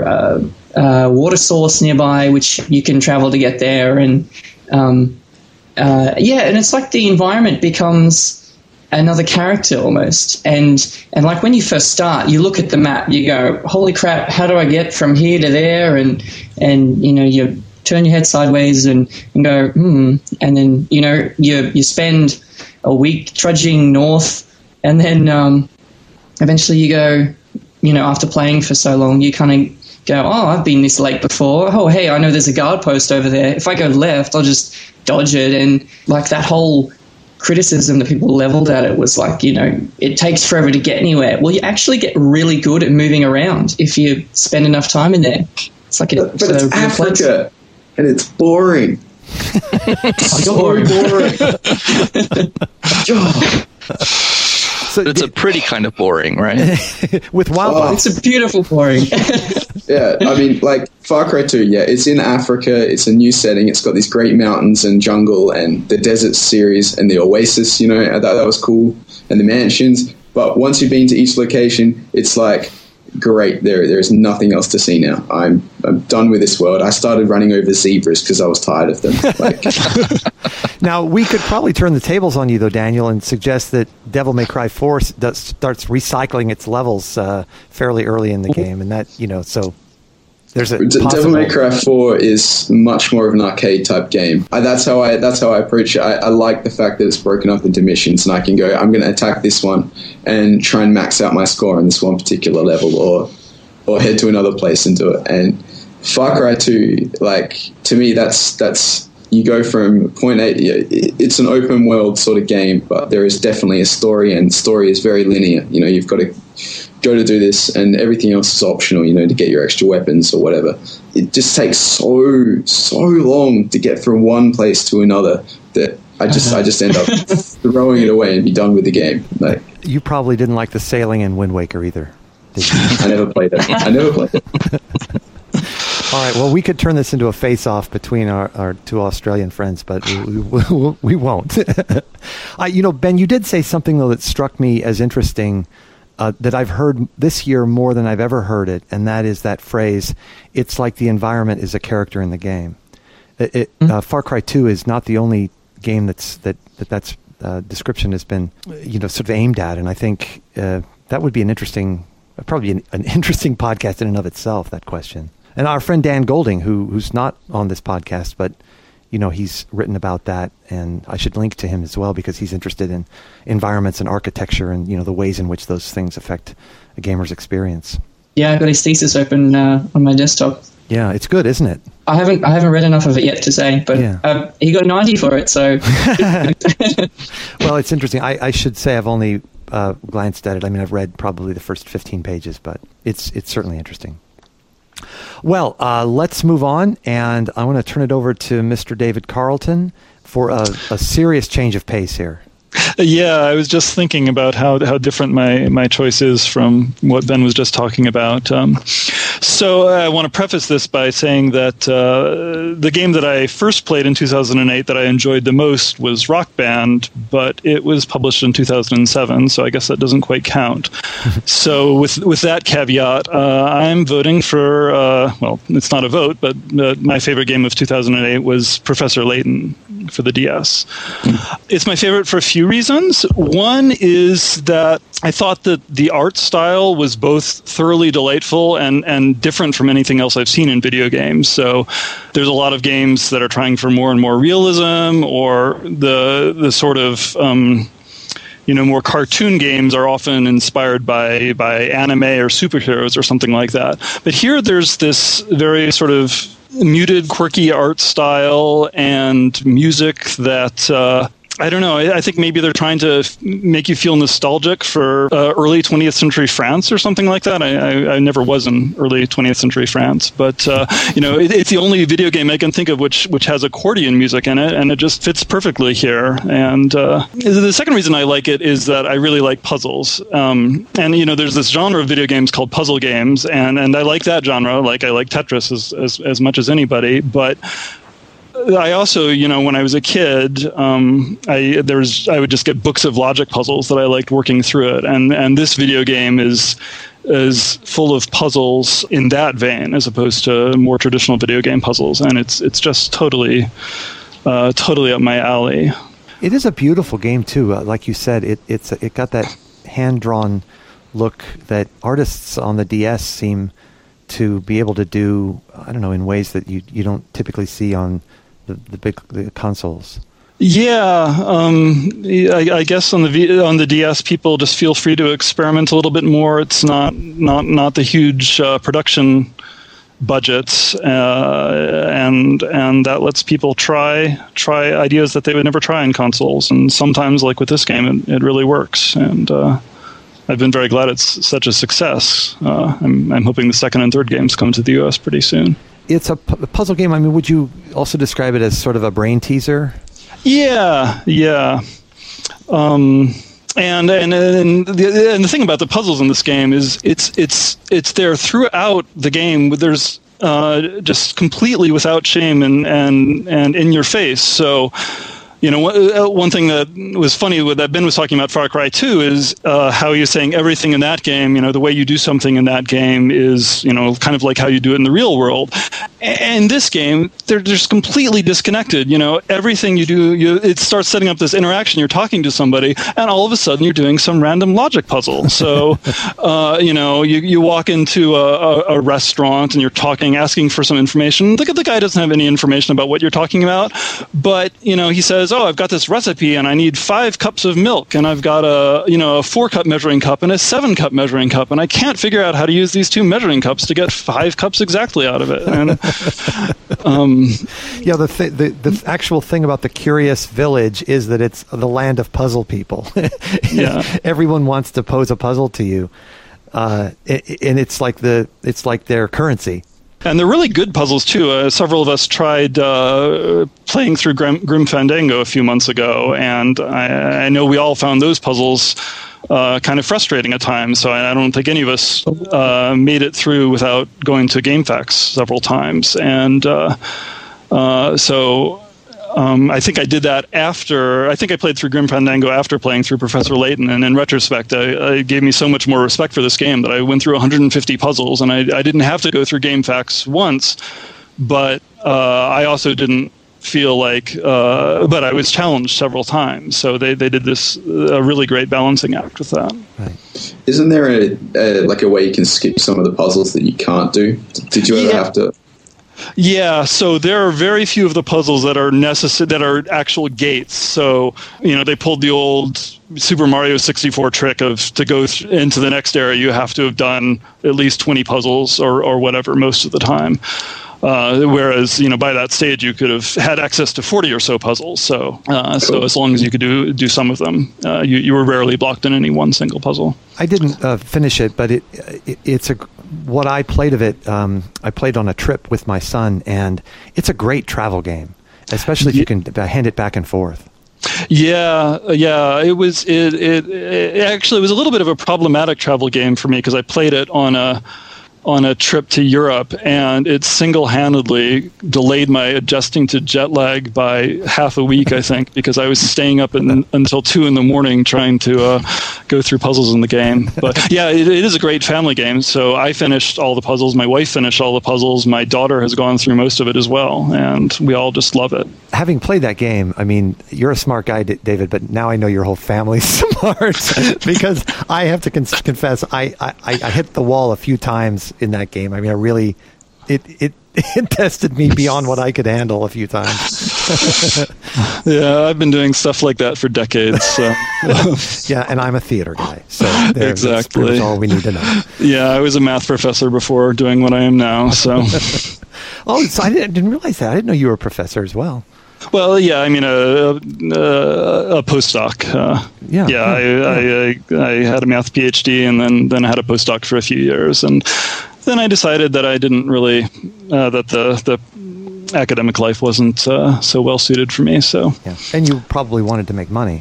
a water source nearby which you can travel to get there. And and it's like the environment becomes another character almost. And like when you first start, you look at the map, you go, holy crap, how do I get from here to there? And you turn your head sideways and go, and then, you spend a week trudging north, and then eventually you go, after playing for so long, you kind of go, oh, I've been this lake before. Oh, hey, I know there's a guard post over there. If I go left, I'll just dodge it. And like that whole criticism that people leveled at it was like, it takes forever to get anywhere. Well, you actually get really good at moving around if you spend enough time in there. It's like but it's Africa. And it's boring. So boring. So it's a pretty kind of boring, right? With wildlife. It's a beautiful boring. Yeah, I mean, like Far Cry 2, yeah, it's in Africa. It's a new setting. It's got these great mountains and jungle and the desert series and the oasis, that was cool. And the mansions. But once you've been to each location, it's like, great, there's nothing else to see now. I'm done with this world. I started running over zebras because I was tired of them. Now, we could probably turn the tables on you, though, Daniel, and suggest that Devil May Cry 4 starts recycling its levels fairly early in the game, and that, so there's a Devil May Cry 4 is much more of an arcade type game. That's how I approach it. I like the fact that it's broken up into missions, and I can go, I'm going to attack this one and try and max out my score on this one particular level, or head to another place and do it. And Far Cry 2, like, to me, that's you go from point A. It's an open world sort of game, but there is definitely a story, and story is very linear. You've got to go to do this, and everything else is optional, to get your extra weapons or whatever. It just takes so long to get from one place to another that I just end up throwing it away and be done with the game. Like, you probably didn't like the sailing in Wind Waker either, did you? I never played it. All right, well, we could turn this into a face-off between our two Australian friends, but we won't. Ben, you did say something, though, that struck me as interesting, that I've heard this year more than I've ever heard it, and that is that phrase, it's like the environment is a character in the game. Far Cry 2 is not the only game that's description has been, sort of aimed at, and I think that would be an interesting podcast in and of itself. That question, and our friend Dan Golding, who's not on this podcast, but he's written about that, and I should link to him as well because he's interested in environments and architecture and the ways in which those things affect a gamer's experience. Yeah, I've got his thesis open on my desktop. Yeah, it's good, isn't it? I haven't read enough of it yet to say, but he got 90 for it, so. Well, it's interesting. I should say I've only glanced at it. I mean, I've read probably the first 15 pages, but it's certainly interesting. Well, let's move on, and I want to turn it over to Mr. David Carlton for a serious change of pace here. Yeah, I was just thinking about how different my choice is from what Ben was just talking about. So I want to preface this by saying that the game that I first played in 2008 that I enjoyed the most was Rock Band, but it was published in 2007, so I guess that doesn't quite count. So with that caveat, I'm voting for, well, it's not a vote, but my favorite game of 2008 was Professor Layton for the DS. It's my favorite for a few reasons. One is that I thought that the art style was both thoroughly delightful and different from anything else I've seen in video games. So there's a lot of games that are trying for more and more realism, or the sort of more cartoon games are often inspired by anime or superheroes or something like that. But here there's this very sort of muted, quirky art style and music that I don't know. I think maybe they're trying to make you feel nostalgic for early 20th century France or something like that. I never was in early 20th century France, but it's the only video game I can think of which has accordion music in it, and it just fits perfectly here. And the second reason I like it is that I really like puzzles. And there's this genre of video games called puzzle games, and I like that genre. Like I like Tetris as much as anybody, but I also, when I was a kid, I would just get books of logic puzzles that I liked working through it, and this video game is full of puzzles in that vein as opposed to more traditional video game puzzles, and it's just totally up my alley. It is a beautiful game too. Like you said, it got that hand-drawn look that artists on the DS seem to be able to do. I don't know, in ways that you don't typically see on the consoles. Yeah, I guess on the DS, people just feel free to experiment a little bit more. It's not the huge production budgets, and that lets people try ideas that they would never try in consoles. And sometimes, like with this game, it really works. And I've been very glad it's such a success. I'm hoping the second and third games come to the US pretty soon. It's a puzzle game. I mean, would you also describe it as sort of a brain teaser? Yeah. And the thing about the puzzles in this game is it's there throughout the game. There's just completely without shame and in your face. So. One thing that was funny that Ben was talking about Far Cry 2 is how he was saying everything in that game, the way you do something in that game is, kind of like how you do it in the real world. And this game, they're just completely disconnected. Everything you do, it starts setting up this interaction. You're talking to somebody, and all of a sudden you're doing some random logic puzzle. So, you walk into a restaurant and you're asking for some information. The guy doesn't have any information about what you're talking about, but, he says, oh, I've got this recipe and I need 5 cups of milk, and I've got a 4-cup measuring cup and a 7-cup measuring cup, and I can't figure out how to use these 2 measuring cups to get 5 cups exactly out of it. And the actual thing about the Curious Village is that it's the land of puzzle people. Yeah. Everyone wants to pose a puzzle to you, and it's like their currency. And they're really good puzzles, too. Several of us tried playing through Grim Fandango a few months ago, and I know we all found those puzzles kind of frustrating at times, so I don't think any of us made it through without going to GameFAQs several times. And I think I did that I played through Grim Fandango after playing through Professor Layton, and in retrospect, it gave me so much more respect for this game that I went through 150 puzzles, and I didn't have to go through GameFAQs once, but I also didn't feel like, but I was challenged several times. So they did this a really great balancing act with that. Right. Isn't there a way you can skip some of the puzzles that you can't do? Did you ever have to? Yeah, so there are very few of the puzzles that are that are actual gates. So, they pulled the old Super Mario 64 trick of to go into the next area, you have to have done at least 20 puzzles or whatever most of the time. Whereas, by that stage, you could have had access to 40 or so puzzles. So as long as you could do some of them, you were rarely blocked in any one single puzzle. I didn't finish it, but it's what I played of it. I played on a trip with my son, and it's a great travel game, especially if you can hand it back and forth. Yeah. It was. It actually was a little bit of a problematic travel game for me because I played it on a trip to Europe, and it single-handedly delayed my adjusting to jet lag by half a week, I think, because I was staying up until 2 a.m. trying to go through puzzles in the game. But yeah, it is a great family game. So I finished all the puzzles. My wife finished all the puzzles. My daughter has gone through most of it as well, and we all just love it. Having played that game, I mean, you're a smart guy, David, but now I know your whole family's smart because I have to confess, I hit the wall a few times in that game. I mean, it tested me beyond what I could handle a few times. Yeah, I've been doing stuff like that for decades. So. Yeah, and I'm a theater guy, so exactly. That's all we need to know. Yeah, I was a math professor before doing what I am now. So. Oh, so I didn't realize that. I didn't know you were a professor as well. Well, yeah, I mean a postdoc. I had a math PhD, and then I had a postdoc for a few years, and then I decided that I didn't really that the academic life wasn't so well suited for me. So, yeah. And you probably wanted to make money.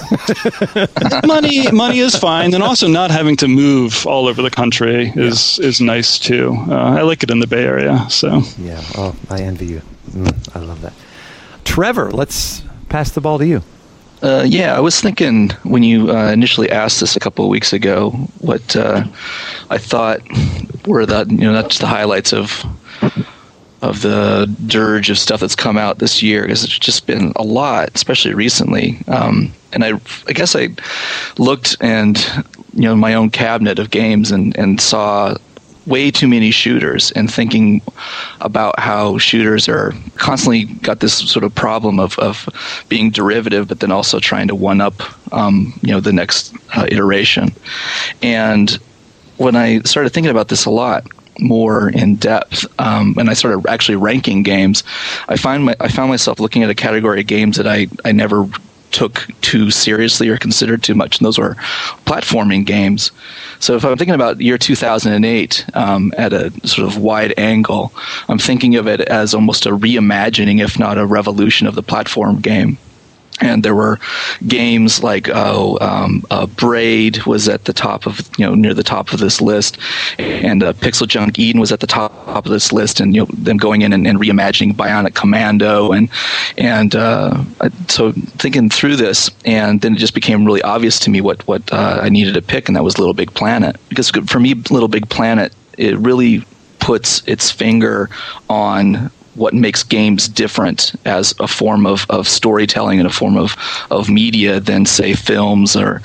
Money is fine, and also not having to move all over the country is nice too. I like it in the Bay Area. So yeah, oh, I envy you. I love that. Trevor, let's pass the ball to you. I was thinking when you initially asked this a couple of weeks ago, what I thought were not just the highlights of the dirge of stuff that's come out this year, because it's just been a lot, especially recently. And I guess I looked and my own cabinet of games and saw way too many shooters, and thinking about how shooters are constantly got this sort of problem of being derivative, but then also trying to one up the next iteration. And when I started thinking about this a lot more in depth, and I started actually ranking games, I found myself looking at a category of games that I never took too seriously or considered too much, and those were platforming games. So if I'm thinking about year 2008 at a sort of wide angle, I'm thinking of it as almost a reimagining, if not a revolution, of the platform game. And there were games like Braid was at the top of near the top of this list, and Pixel Junk Eden was at the top of this list, and them going in and reimagining Bionic Commando, and so thinking through this, and then it just became really obvious to me what I needed to pick, and that was Little Big Planet, because for me, Little Big Planet, it really puts its finger on what makes games different as a form of storytelling and a form of media than, say, films or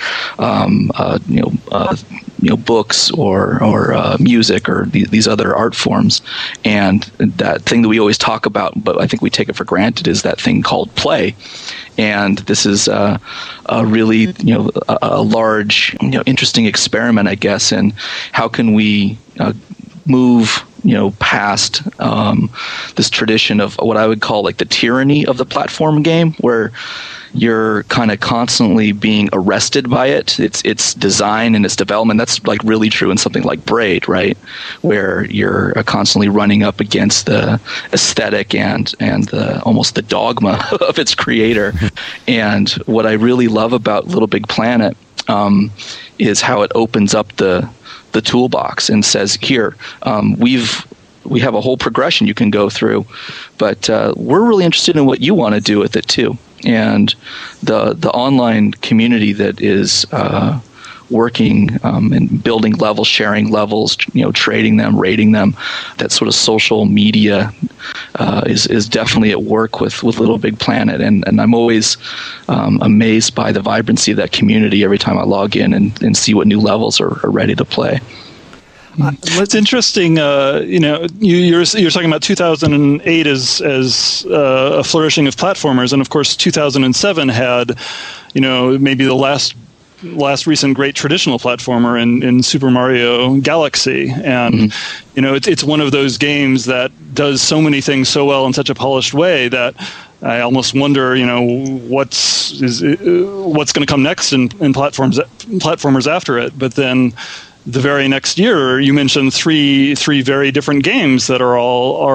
books or music or these other art forms. And that thing that we always talk about, but I think we take it for granted, is that thing called play. And this is a really a large interesting experiment, I guess, in how can we move past this tradition of what I would call like the tyranny of the platform game, where you're kind of constantly being arrested by its design and its development. That's like really true in something like Braid, right? Where you're constantly running up against the aesthetic and the almost the dogma of its creator. And what I really love about Little Big Planet is how it opens up the toolbox and says, here, we have a whole progression you can go through, but we're really interested in what you want to do with it too. And the online community that is working and building levels, sharing levels, trading them, rating them. That sort of social media is definitely at work with Little Big Planet, and I'm always amazed by the vibrancy of that community every time I log in and see what new levels are ready to play. It's interesting. You're talking about 2008 as a flourishing of platformers, and of course 2007 had, maybe the last recent great traditional platformer in Super Mario Galaxy, and it's one of those games that does so many things so well in such a polished way that I almost wonder, what's going to come next in platformers after it. But then the very next year, you mentioned three very different games that are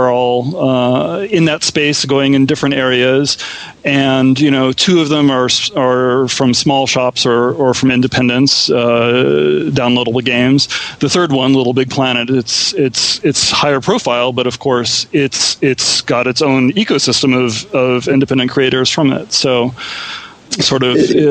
all in that space, going in different areas, and two of them are from small shops or from independents, downloadable games. The third one, Little Big Planet, it's higher profile, but of course it's got its own ecosystem of independent creators from it. So sort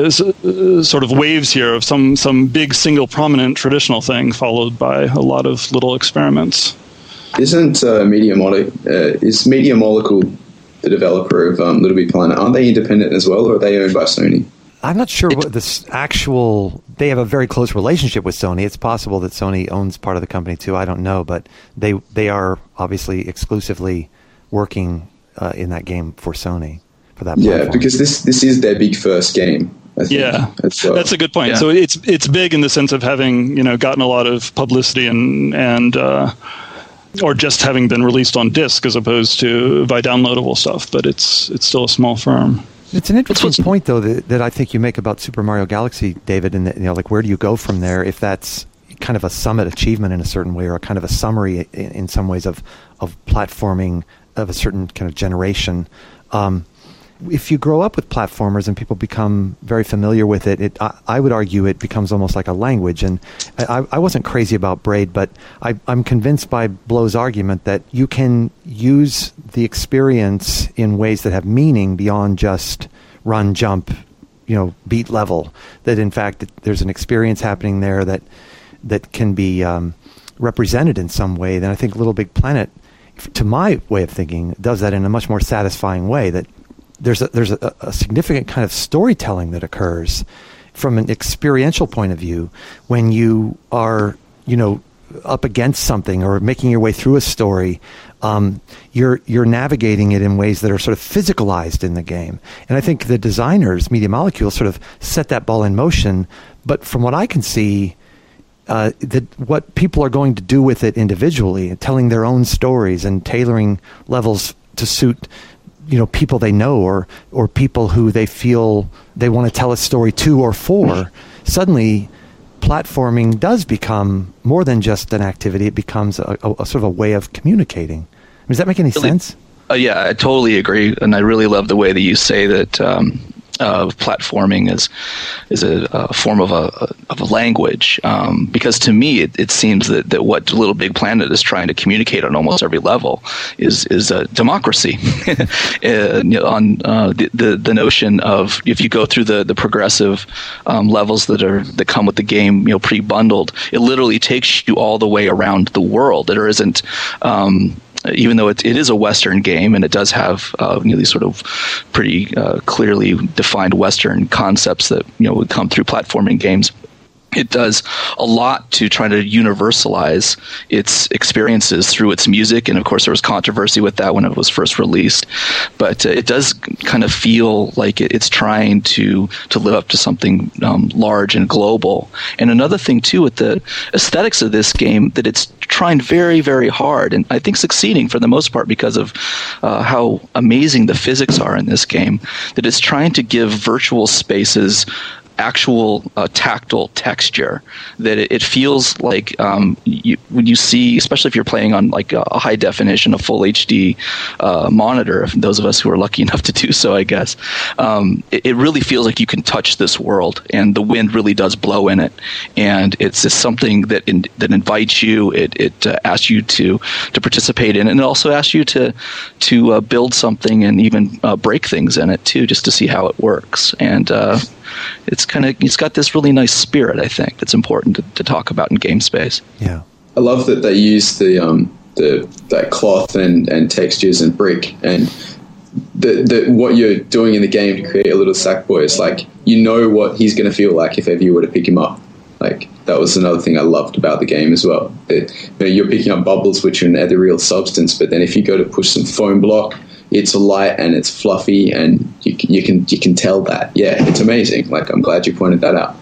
of waves here of some big single prominent traditional thing followed by a lot of little experiments. Isn't Media Molecule the developer of Little Big Planet? Aren't they independent as well, or are they owned by Sony? I'm not sure what this actual. They have a very close relationship with Sony. It's possible that Sony owns part of the company too. I don't know, but they are obviously exclusively working in that game for Sony. That platform. Because this is their big first game. I think, that's a good point. Yeah. So it's big in the sense of having gotten a lot of publicity and or just having been released on disc as opposed to by downloadable stuff. But it's still a small firm. It's an interesting point though that I think you make about Super Mario Galaxy, David, and like where do you go from there if that's kind of a summit achievement in a certain way, or a kind of a summary in some ways of platforming of a certain kind of generation. If you grow up with platformers and people become very familiar with it, I would argue it becomes almost like a language. And I wasn't crazy about Braid, but I'm convinced by Blow's argument that you can use the experience in ways that have meaning beyond just run, jump, beat level. That in fact there's an experience happening there that can be represented in some way. Then I think Little Big Planet, to my way of thinking, does that in a much more satisfying way. That there's a significant kind of storytelling that occurs from an experiential point of view when you are, up against something or making your way through a story. You're navigating it in ways that are sort of physicalized in the game. And I think the designers, Media Molecule, sort of set that ball in motion. But from what I can see, what people are going to do with it individually, telling their own stories and tailoring levels to suit people they know or people who they feel they want to tell a story to or for, suddenly platforming does become more than just an activity. It becomes a sort of a way of communicating. Does that make any sense? Yeah, I totally agree. And I really love the way that you say that platforming is a form of a language, because to me it seems that what Little Big Planet is trying to communicate on almost every level is a democracy. On the notion of, if you go through the progressive levels that come with the game, pre-bundled, it literally takes you all the way around the world. There isn't even though it is a Western game and it does have these sort of pretty clearly defined Western concepts that would come through platforming games, it does a lot to try to universalize its experiences through its music. And of course, there was controversy with that when it was first released. But it does kind of feel like it's trying to live up to something large and global. And another thing, too, with the aesthetics of this game, that it's trying very, very hard, and I think succeeding for the most part because of how amazing the physics are in this game, that it's trying to give virtual spaces actual tactile texture, that it feels like when you see, especially if you're playing on like a high definition, a full HD monitor, those of us who are lucky enough to do so, I guess, it really feels like you can touch this world, and the wind really does blow in it, and it's just something that invites you. It asks you to participate in it, and it also asks you to build something and even break things in it too, just to see how it works. And it's got this really nice spirit, I think, that's important to talk about in game space. Yeah. I love that they use that cloth and textures and brick and the what you're doing in the game to create a little Sackboy. It's like, you know what he's going to feel like if ever you were to pick him up. Like, that was another thing I loved about the game as well. That, you're picking up bubbles, which are an ethereal substance, but then if you go to push some foam block, it's light and it's fluffy, and you can tell that. Yeah, it's amazing. Like, I'm glad you pointed that out.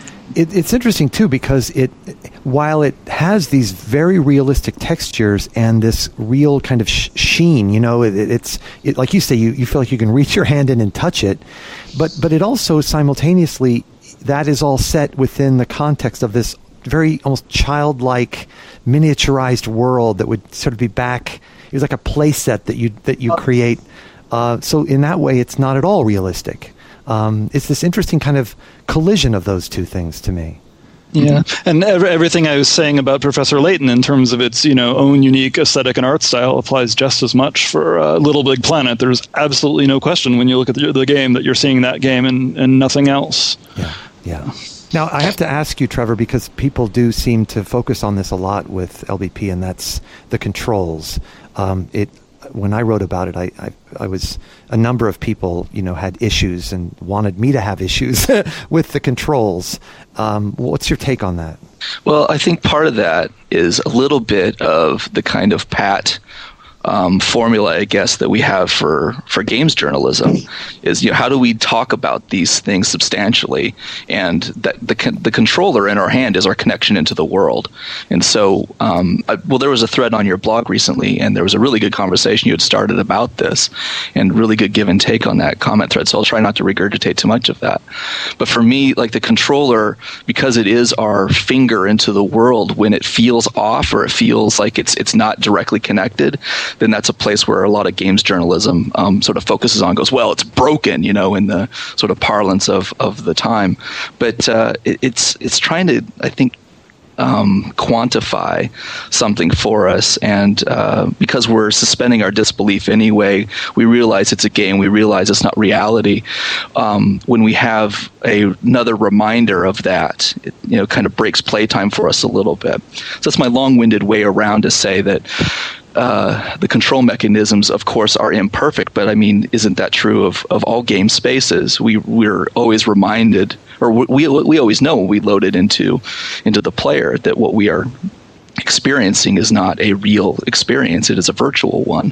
It's interesting too, because while it has these very realistic textures and this real kind of sheen, it's like you say, you feel like you can reach your hand in and touch it, but it also simultaneously, that is all set within the context of this very almost childlike miniaturized world that would sort of be back. It was like a play set that you create. So in that way, it's not at all realistic. It's this interesting kind of collision of those two things to me. Yeah, and everything I was saying about Professor Layton in terms of its own unique aesthetic and art style applies just as much for Little Big Planet. There's absolutely no question when you look at the game that you're seeing that game and nothing else. Yeah. Now, I have to ask you, Trevor, because people do seem to focus on this a lot with LBP, and that's the controls. When I wrote about it, I was, a number of people, had issues and wanted me to have issues with the controls. What's your take on that? Well, I think part of that is a little bit of the kind of pat formula, I guess, that we have for games journalism is, how do we talk about these things substantially? And that the controller in our hand is our connection into the world. And so, there was a thread on your blog recently, and there was a really good conversation you had started about this, and really good give and take on that comment thread. So I'll try not to regurgitate too much of that. But for me, like the controller, because it is our finger into the world, when it feels off or it feels like it's not directly connected, then that's a place where a lot of games journalism sort of focuses on, goes, well, it's broken, in the sort of parlance of the time. But it's trying to, I think, quantify something for us, and because we're suspending our disbelief anyway, we realize it's a game, we realize it's not reality. When we have another reminder of that, it kind of breaks playtime for us a little bit. So that's my long-winded way around to say that the control mechanisms, of course, are imperfect, but I mean, isn't that true of all game spaces? We're always reminded, or we always know when we load it into the player, that what we are experiencing is not a real experience; it is a virtual one.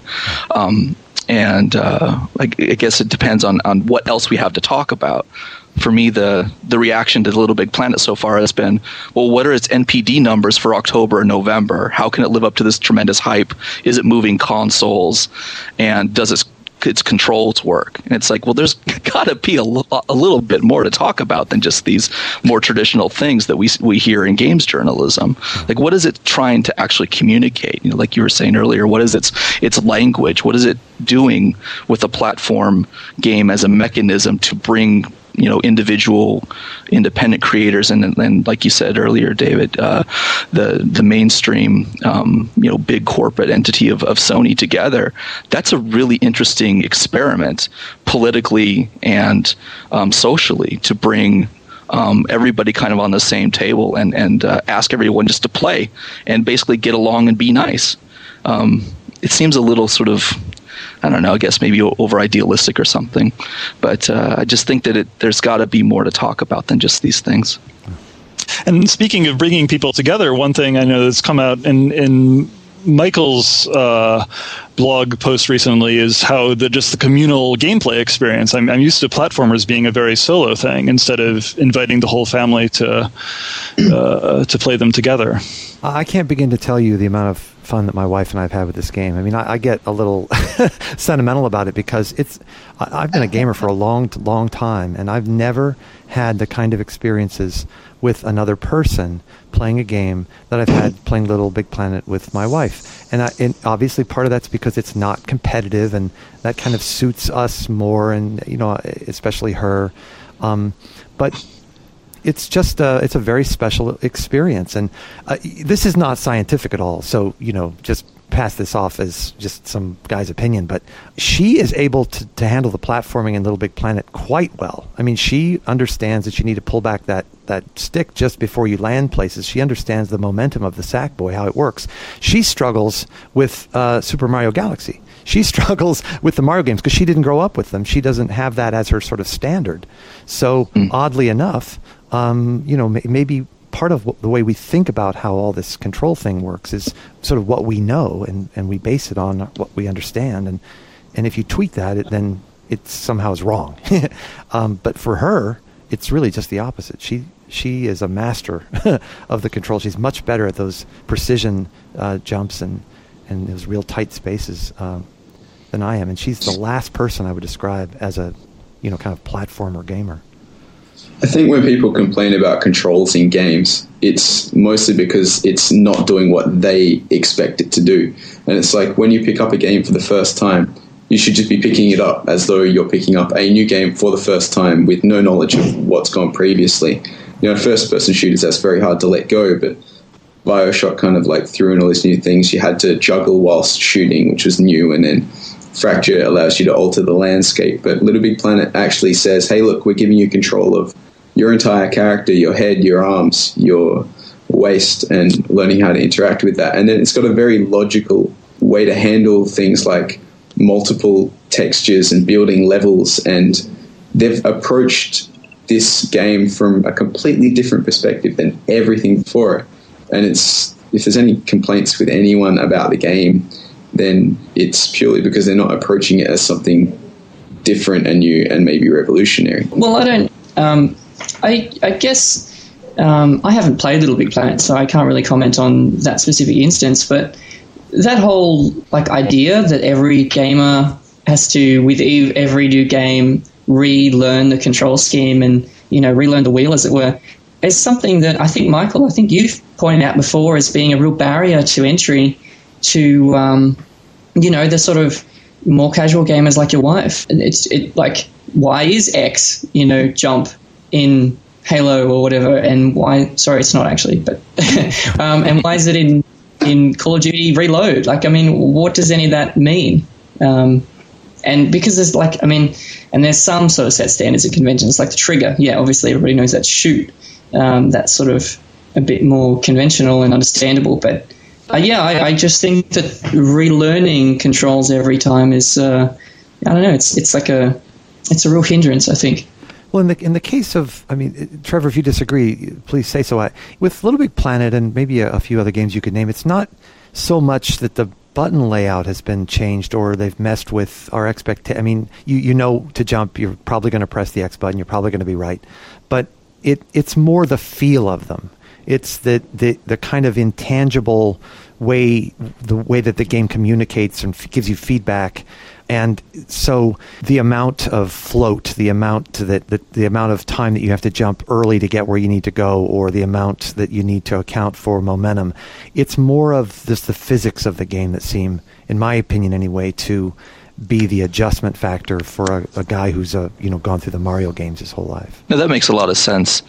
I guess it depends on what else we have to talk about. For me, the reaction to the Little Big Planet so far has been, well, what are its NPD numbers for October and November? How can it live up to this tremendous hype? Is it moving consoles? And does its controls work? And it's like, well, there's got to be a little bit more to talk about than just these more traditional things that we hear in games journalism. Like, what is it trying to actually communicate? Like you were saying earlier, what is its language? What is it doing with a platform game as a mechanism to bring individual independent creators and like you said earlier, David, the mainstream big corporate entity of Sony together? That's a really interesting experiment politically and socially, to bring everybody kind of on the same table and ask everyone just to play and basically get along and be nice. It seems a little sort of, I don't know, I guess maybe over idealistic or something. But I just think that there's got to be more to talk about than just these things. And speaking of bringing people together, one thing I know that's come out in Michael's blog post recently is how just the communal gameplay experience. I'm used to platformers being a very solo thing instead of inviting the whole family to play them together. I can't begin to tell you the amount of fun that my wife and I have had with this game. I mean, I get a little sentimental about it because I've been a gamer for a long time, and I've never had the kind of experiences with another person playing a game that I've had playing Little Big Planet with my wife. And obviously part of that's because it's not competitive, and that kind of suits us more, and especially her. But it's just it's a very special experience, and this is not scientific at all. So just pass this off as just some guy's opinion, but she is able to handle the platforming in Little Big Planet quite well. I mean, she understands that you need to pull back that stick just before you land places. She understands the momentum of the Sackboy, how it works. She struggles with Super Mario Galaxy. She struggles with the Mario games because she didn't grow up with them. She doesn't have that as her sort of standard. So oddly enough, maybe part of the way we think about how all this control thing works is sort of what we know, and we base it on what we understand. And if you tweak that, then it somehow is wrong. But for her, it's really just the opposite. She is a master of the control. She's much better at those precision jumps and those real tight spaces than I am. And she's the last person I would describe as a kind of platformer gamer. I think when people complain about controls in games, it's mostly because it's not doing what they expect it to do. And it's like when you pick up a game for the first time, you should just be picking it up as though you're picking up a new game for the first time with no knowledge of what's gone previously. First-person shooters, that's very hard to let go, but BioShock kind of like threw in all these new things you had to juggle whilst shooting, which was new, and then Fracture allows you to alter the landscape. But Little Big Planet actually says, hey, look, we're giving you control of your entire character, your head, your arms, your waist, and learning how to interact with that. And then it's got a very logical way to handle things like multiple textures and building levels, and they've approached this game from a completely different perspective than everything before it. And if there's any complaints with anyone about the game, then it's purely because they're not approaching it as something different and new and maybe revolutionary. Well, I guess I haven't played Little Big Planet, so I can't really comment on that specific instance, but that whole idea that every gamer has to, with every new game, relearn the control scheme and relearn the wheel, as it were, is something that I think, Michael, you've pointed out before as being a real barrier to entry to the sort of more casual gamers like your wife. Why is X jump in Halo or whatever, and why? Sorry, it's not actually, but and why is it in Call of Duty Reload? What does any of that mean? And because there's and there's some sort of set standards and conventions, like the trigger. Yeah, obviously everybody knows that shoot. That's sort of a bit more conventional and understandable. But I just think that relearning controls every time is, I don't know, it's a real hindrance, I think. Well, in the case of, Trevor, if you disagree, please say so. With Little Big Planet and maybe a few other games you could name, it's not so much that the button layout has been changed or they've messed with our expectation. You know to jump, you're probably going to press the X button, you're probably going to be right. But it's more the feel of them. It's the kind of intangible way, the way that the game communicates and gives you feedback. And so the amount of float, the amount of time that you have to jump early to get where you need to go, or the amount that you need to account for momentum, it's more of just the physics of the game that seem, in my opinion anyway, to be the adjustment factor for a guy who's gone through the Mario games his whole life. No, that makes a lot of sense.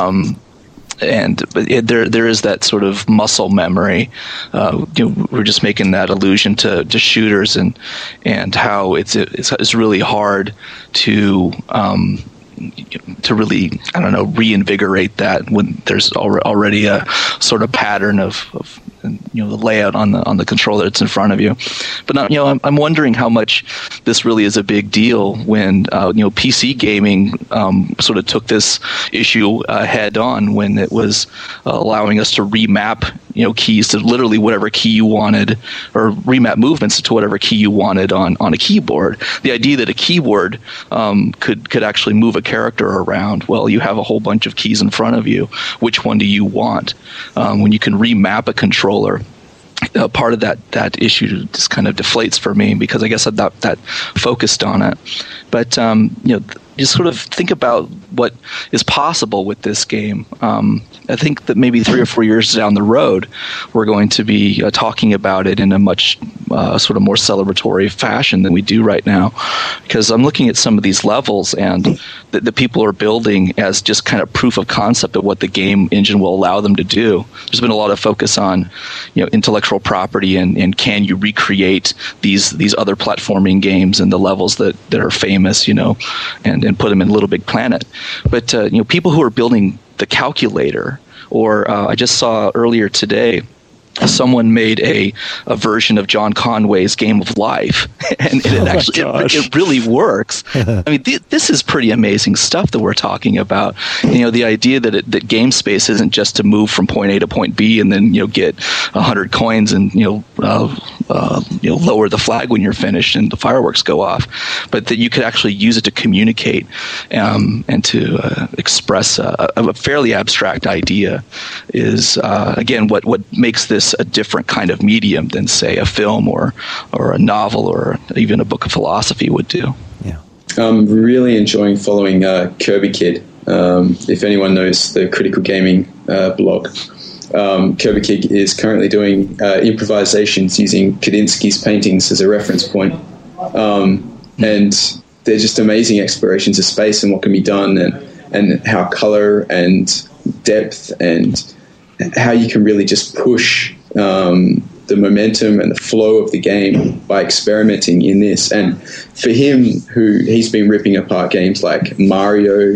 But there is that sort of muscle memory. We're just making that allusion to shooters and how it's really hard to really, reinvigorate that when there's already a sort of pattern of the layout on the controller that's in front of you. But I'm wondering how much this really is a big deal when PC gaming sort of took this issue head on when it was allowing us to remap keys to literally whatever key you wanted, or remap movements to whatever key you wanted on a keyboard. The idea that a keyboard could actually move a character around. Well, you have a whole bunch of keys in front of you. Which one do you want? When you can remap a controller, part of that issue just kind of deflates for me, because I guess I'm not that focused on it. But you sort of think about what is possible with this game. I think that maybe 3 or 4 years down the road, we're going to be talking about it in a much sort of more celebratory fashion than we do right now. Because I'm looking at some of these levels and the people are building as just kind of proof of concept of what the game engine will allow them to do. There's been a lot of focus on, intellectual property and can you recreate these other platforming games and the levels that are famous, and put them in Little Big Planet. But people who are building the calculator, or I just saw earlier today, someone made a version of John Conway's Game of Life, and it actually it really works. I mean, this is pretty amazing stuff that we're talking about. The idea that that game space isn't just to move from point A to point B and then get 100 coins and lower the flag when you're finished and the fireworks go off, but that you could actually use it to communicate and to express a fairly abstract idea is again what makes this a different kind of medium than, say, a film or a novel or even a book of philosophy would do. Yeah, I'm really enjoying following Kirby Kid. If anyone knows the Critical Gaming blog, Kirby Kid is currently doing improvisations using Kandinsky's paintings as a reference point. And they're just amazing explorations of space and what can be done, and how color and depth and how you can really just push the momentum and the flow of the game by experimenting in this. And for him, he's been ripping apart games like Mario,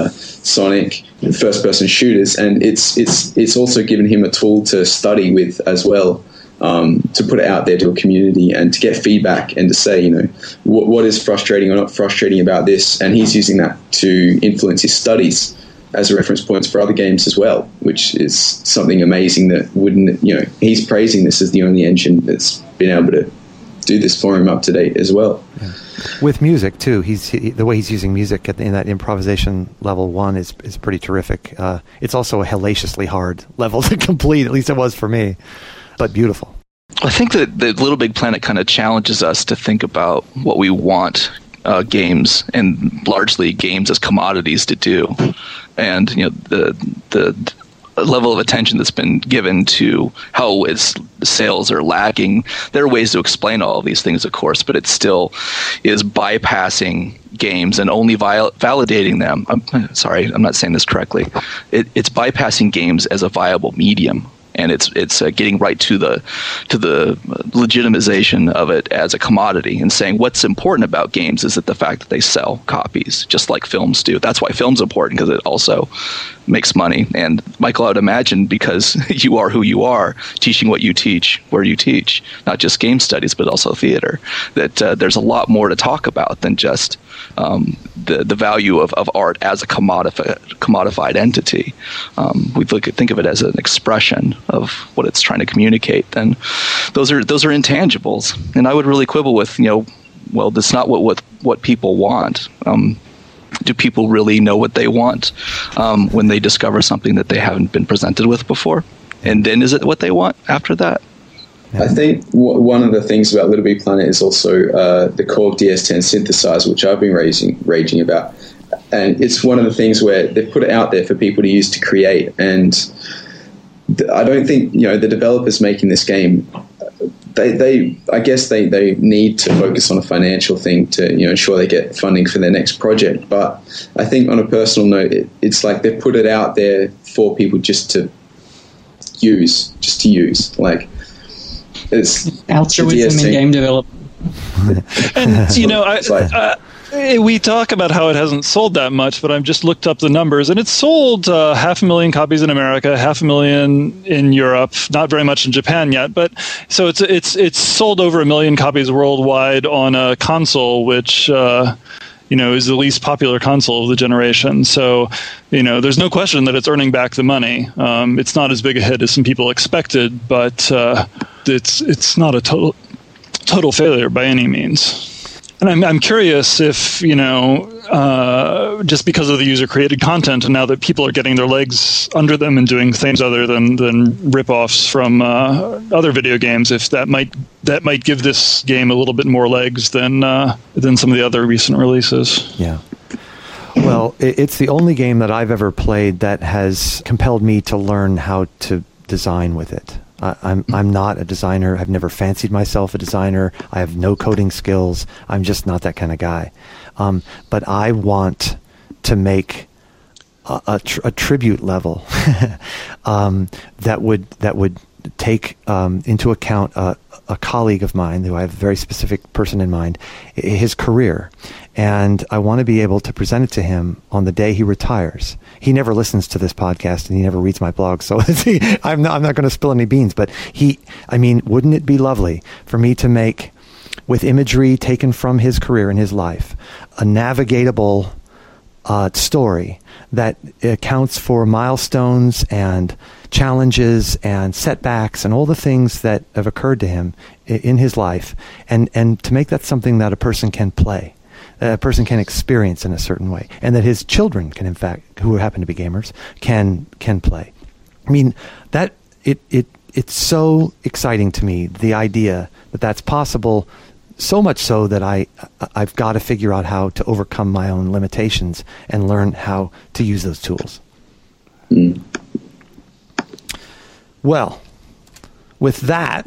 Sonic, first-person shooters, and it's also given him a tool to study with as well, to put it out there to a community and to get feedback and to say, what is frustrating or not frustrating about this, and he's using that to influence his studies as a reference points for other games as well, which is something amazing that wouldn't, he's praising this as the only engine that's been able to do this for him up to date as well. Yeah. With music too, the way he's using music in that improvisation level 1 is pretty terrific. It's also a hellaciously hard level to complete, at least it was for me, but beautiful. I think that the Little Big Planet kind of challenges us to think about what we want games, and largely games as commodities, to do. And the level of attention that's been given to how its sales are lagging. There are ways to explain all of these things, of course, but it still is bypassing games and only validating them. I'm sorry, I'm not saying this correctly. It's bypassing games as a viable medium. And it's getting right to the legitimization of it as a commodity, and saying what's important about games is that the fact that they sell copies, just like films do. That's why film's important, because it also makes money. And Michael, I would imagine, because you are who you are, teaching what you teach, where you teach, not just game studies but also theater, that there's a lot more to talk about than just the value of art as a commodified entity. We think of it as an expression of what it's trying to communicate. Then those are intangibles, and I would really quibble with well, that's not what people want. Do people really know what they want when they discover something that they haven't been presented with before? And then is it what they want after that? I think one of the things about Little Big Planet is also the Korg DS10 synthesizer, which I've been raging about. And it's one of the things where they've put it out there for people to use to create. And I don't think, the developers making this game, I guess they need to focus on a financial thing to ensure they get funding for their next project. But I think on a personal note, it's like they've put it out there for people just to use. Like, it's altruism in game development. And we talk about how it hasn't sold that much, but I've just looked up the numbers, and it's sold 500,000 copies in America, 500,000 in Europe, not very much in Japan yet. But so it's sold over 1 million copies worldwide on a console, which is the least popular console of the generation. So there's no question that it's earning back the money. It's not as big a hit as some people expected, but it's not a total failure by any means. And I'm curious if, just because of the user-created content, and now that people are getting their legs under them and doing things other than rip-offs from other video games, if that might give this game a little bit more legs than some of the other recent releases. Yeah. Well, it's the only game that I've ever played that has compelled me to learn how to design with it. I'm not a designer. I've never fancied myself a designer. I have no coding skills. I'm just not that kind of guy. But I want to make a tribute level that would take into account a colleague of mine, who I have a very specific person in mind, his career. And I want to be able to present it to him on the day he retires. He never listens to this podcast and he never reads my blog, so I'm not going to spill any beans. But wouldn't it be lovely for me to make, with imagery taken from his career and his life, a navigatable story that accounts for milestones and challenges and setbacks and all the things that have occurred to him in his life, and to make that something that a person can play, a person can experience in a certain way, and that his children can, in fact, who happen to be gamers, can play. I mean, that it's so exciting to me, the idea that that's possible. So much so that I've got to figure out how to overcome my own limitations and learn how to use those tools. Mm. Well, with that,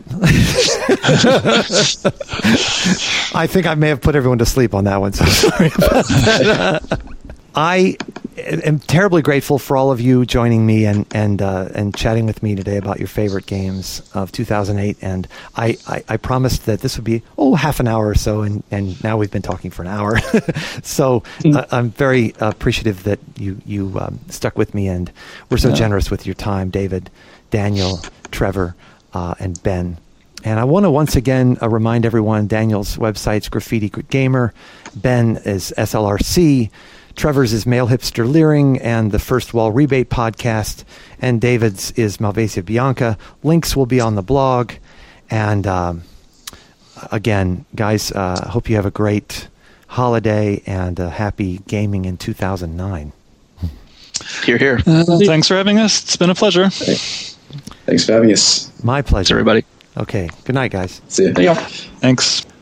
I think I may have put everyone to sleep on that one, so sorry about that. I am terribly grateful for all of you joining me and chatting with me today about your favorite games of 2008. And I promised that this would be half an hour or so, and now we've been talking for an hour. So I'm very appreciative that you stuck with me, and were so generous with your time, David, Daniel, Trevor, and Ben. And I want to once again remind everyone, Daniel's website's Graffiti Gamer, Ben is SLRC, Trevor's is Male Hipster Leering and the First Wall Rebate podcast, and David's is Malvasia Bianca. Links will be on the blog. And again, guys, hope you have a great holiday and happy gaming in 2009. Hear, hear. Thanks for having us. It's been a pleasure. Thanks for having us. My pleasure. Thanks, everybody. Okay. Good night, guys. See ya. Thanks.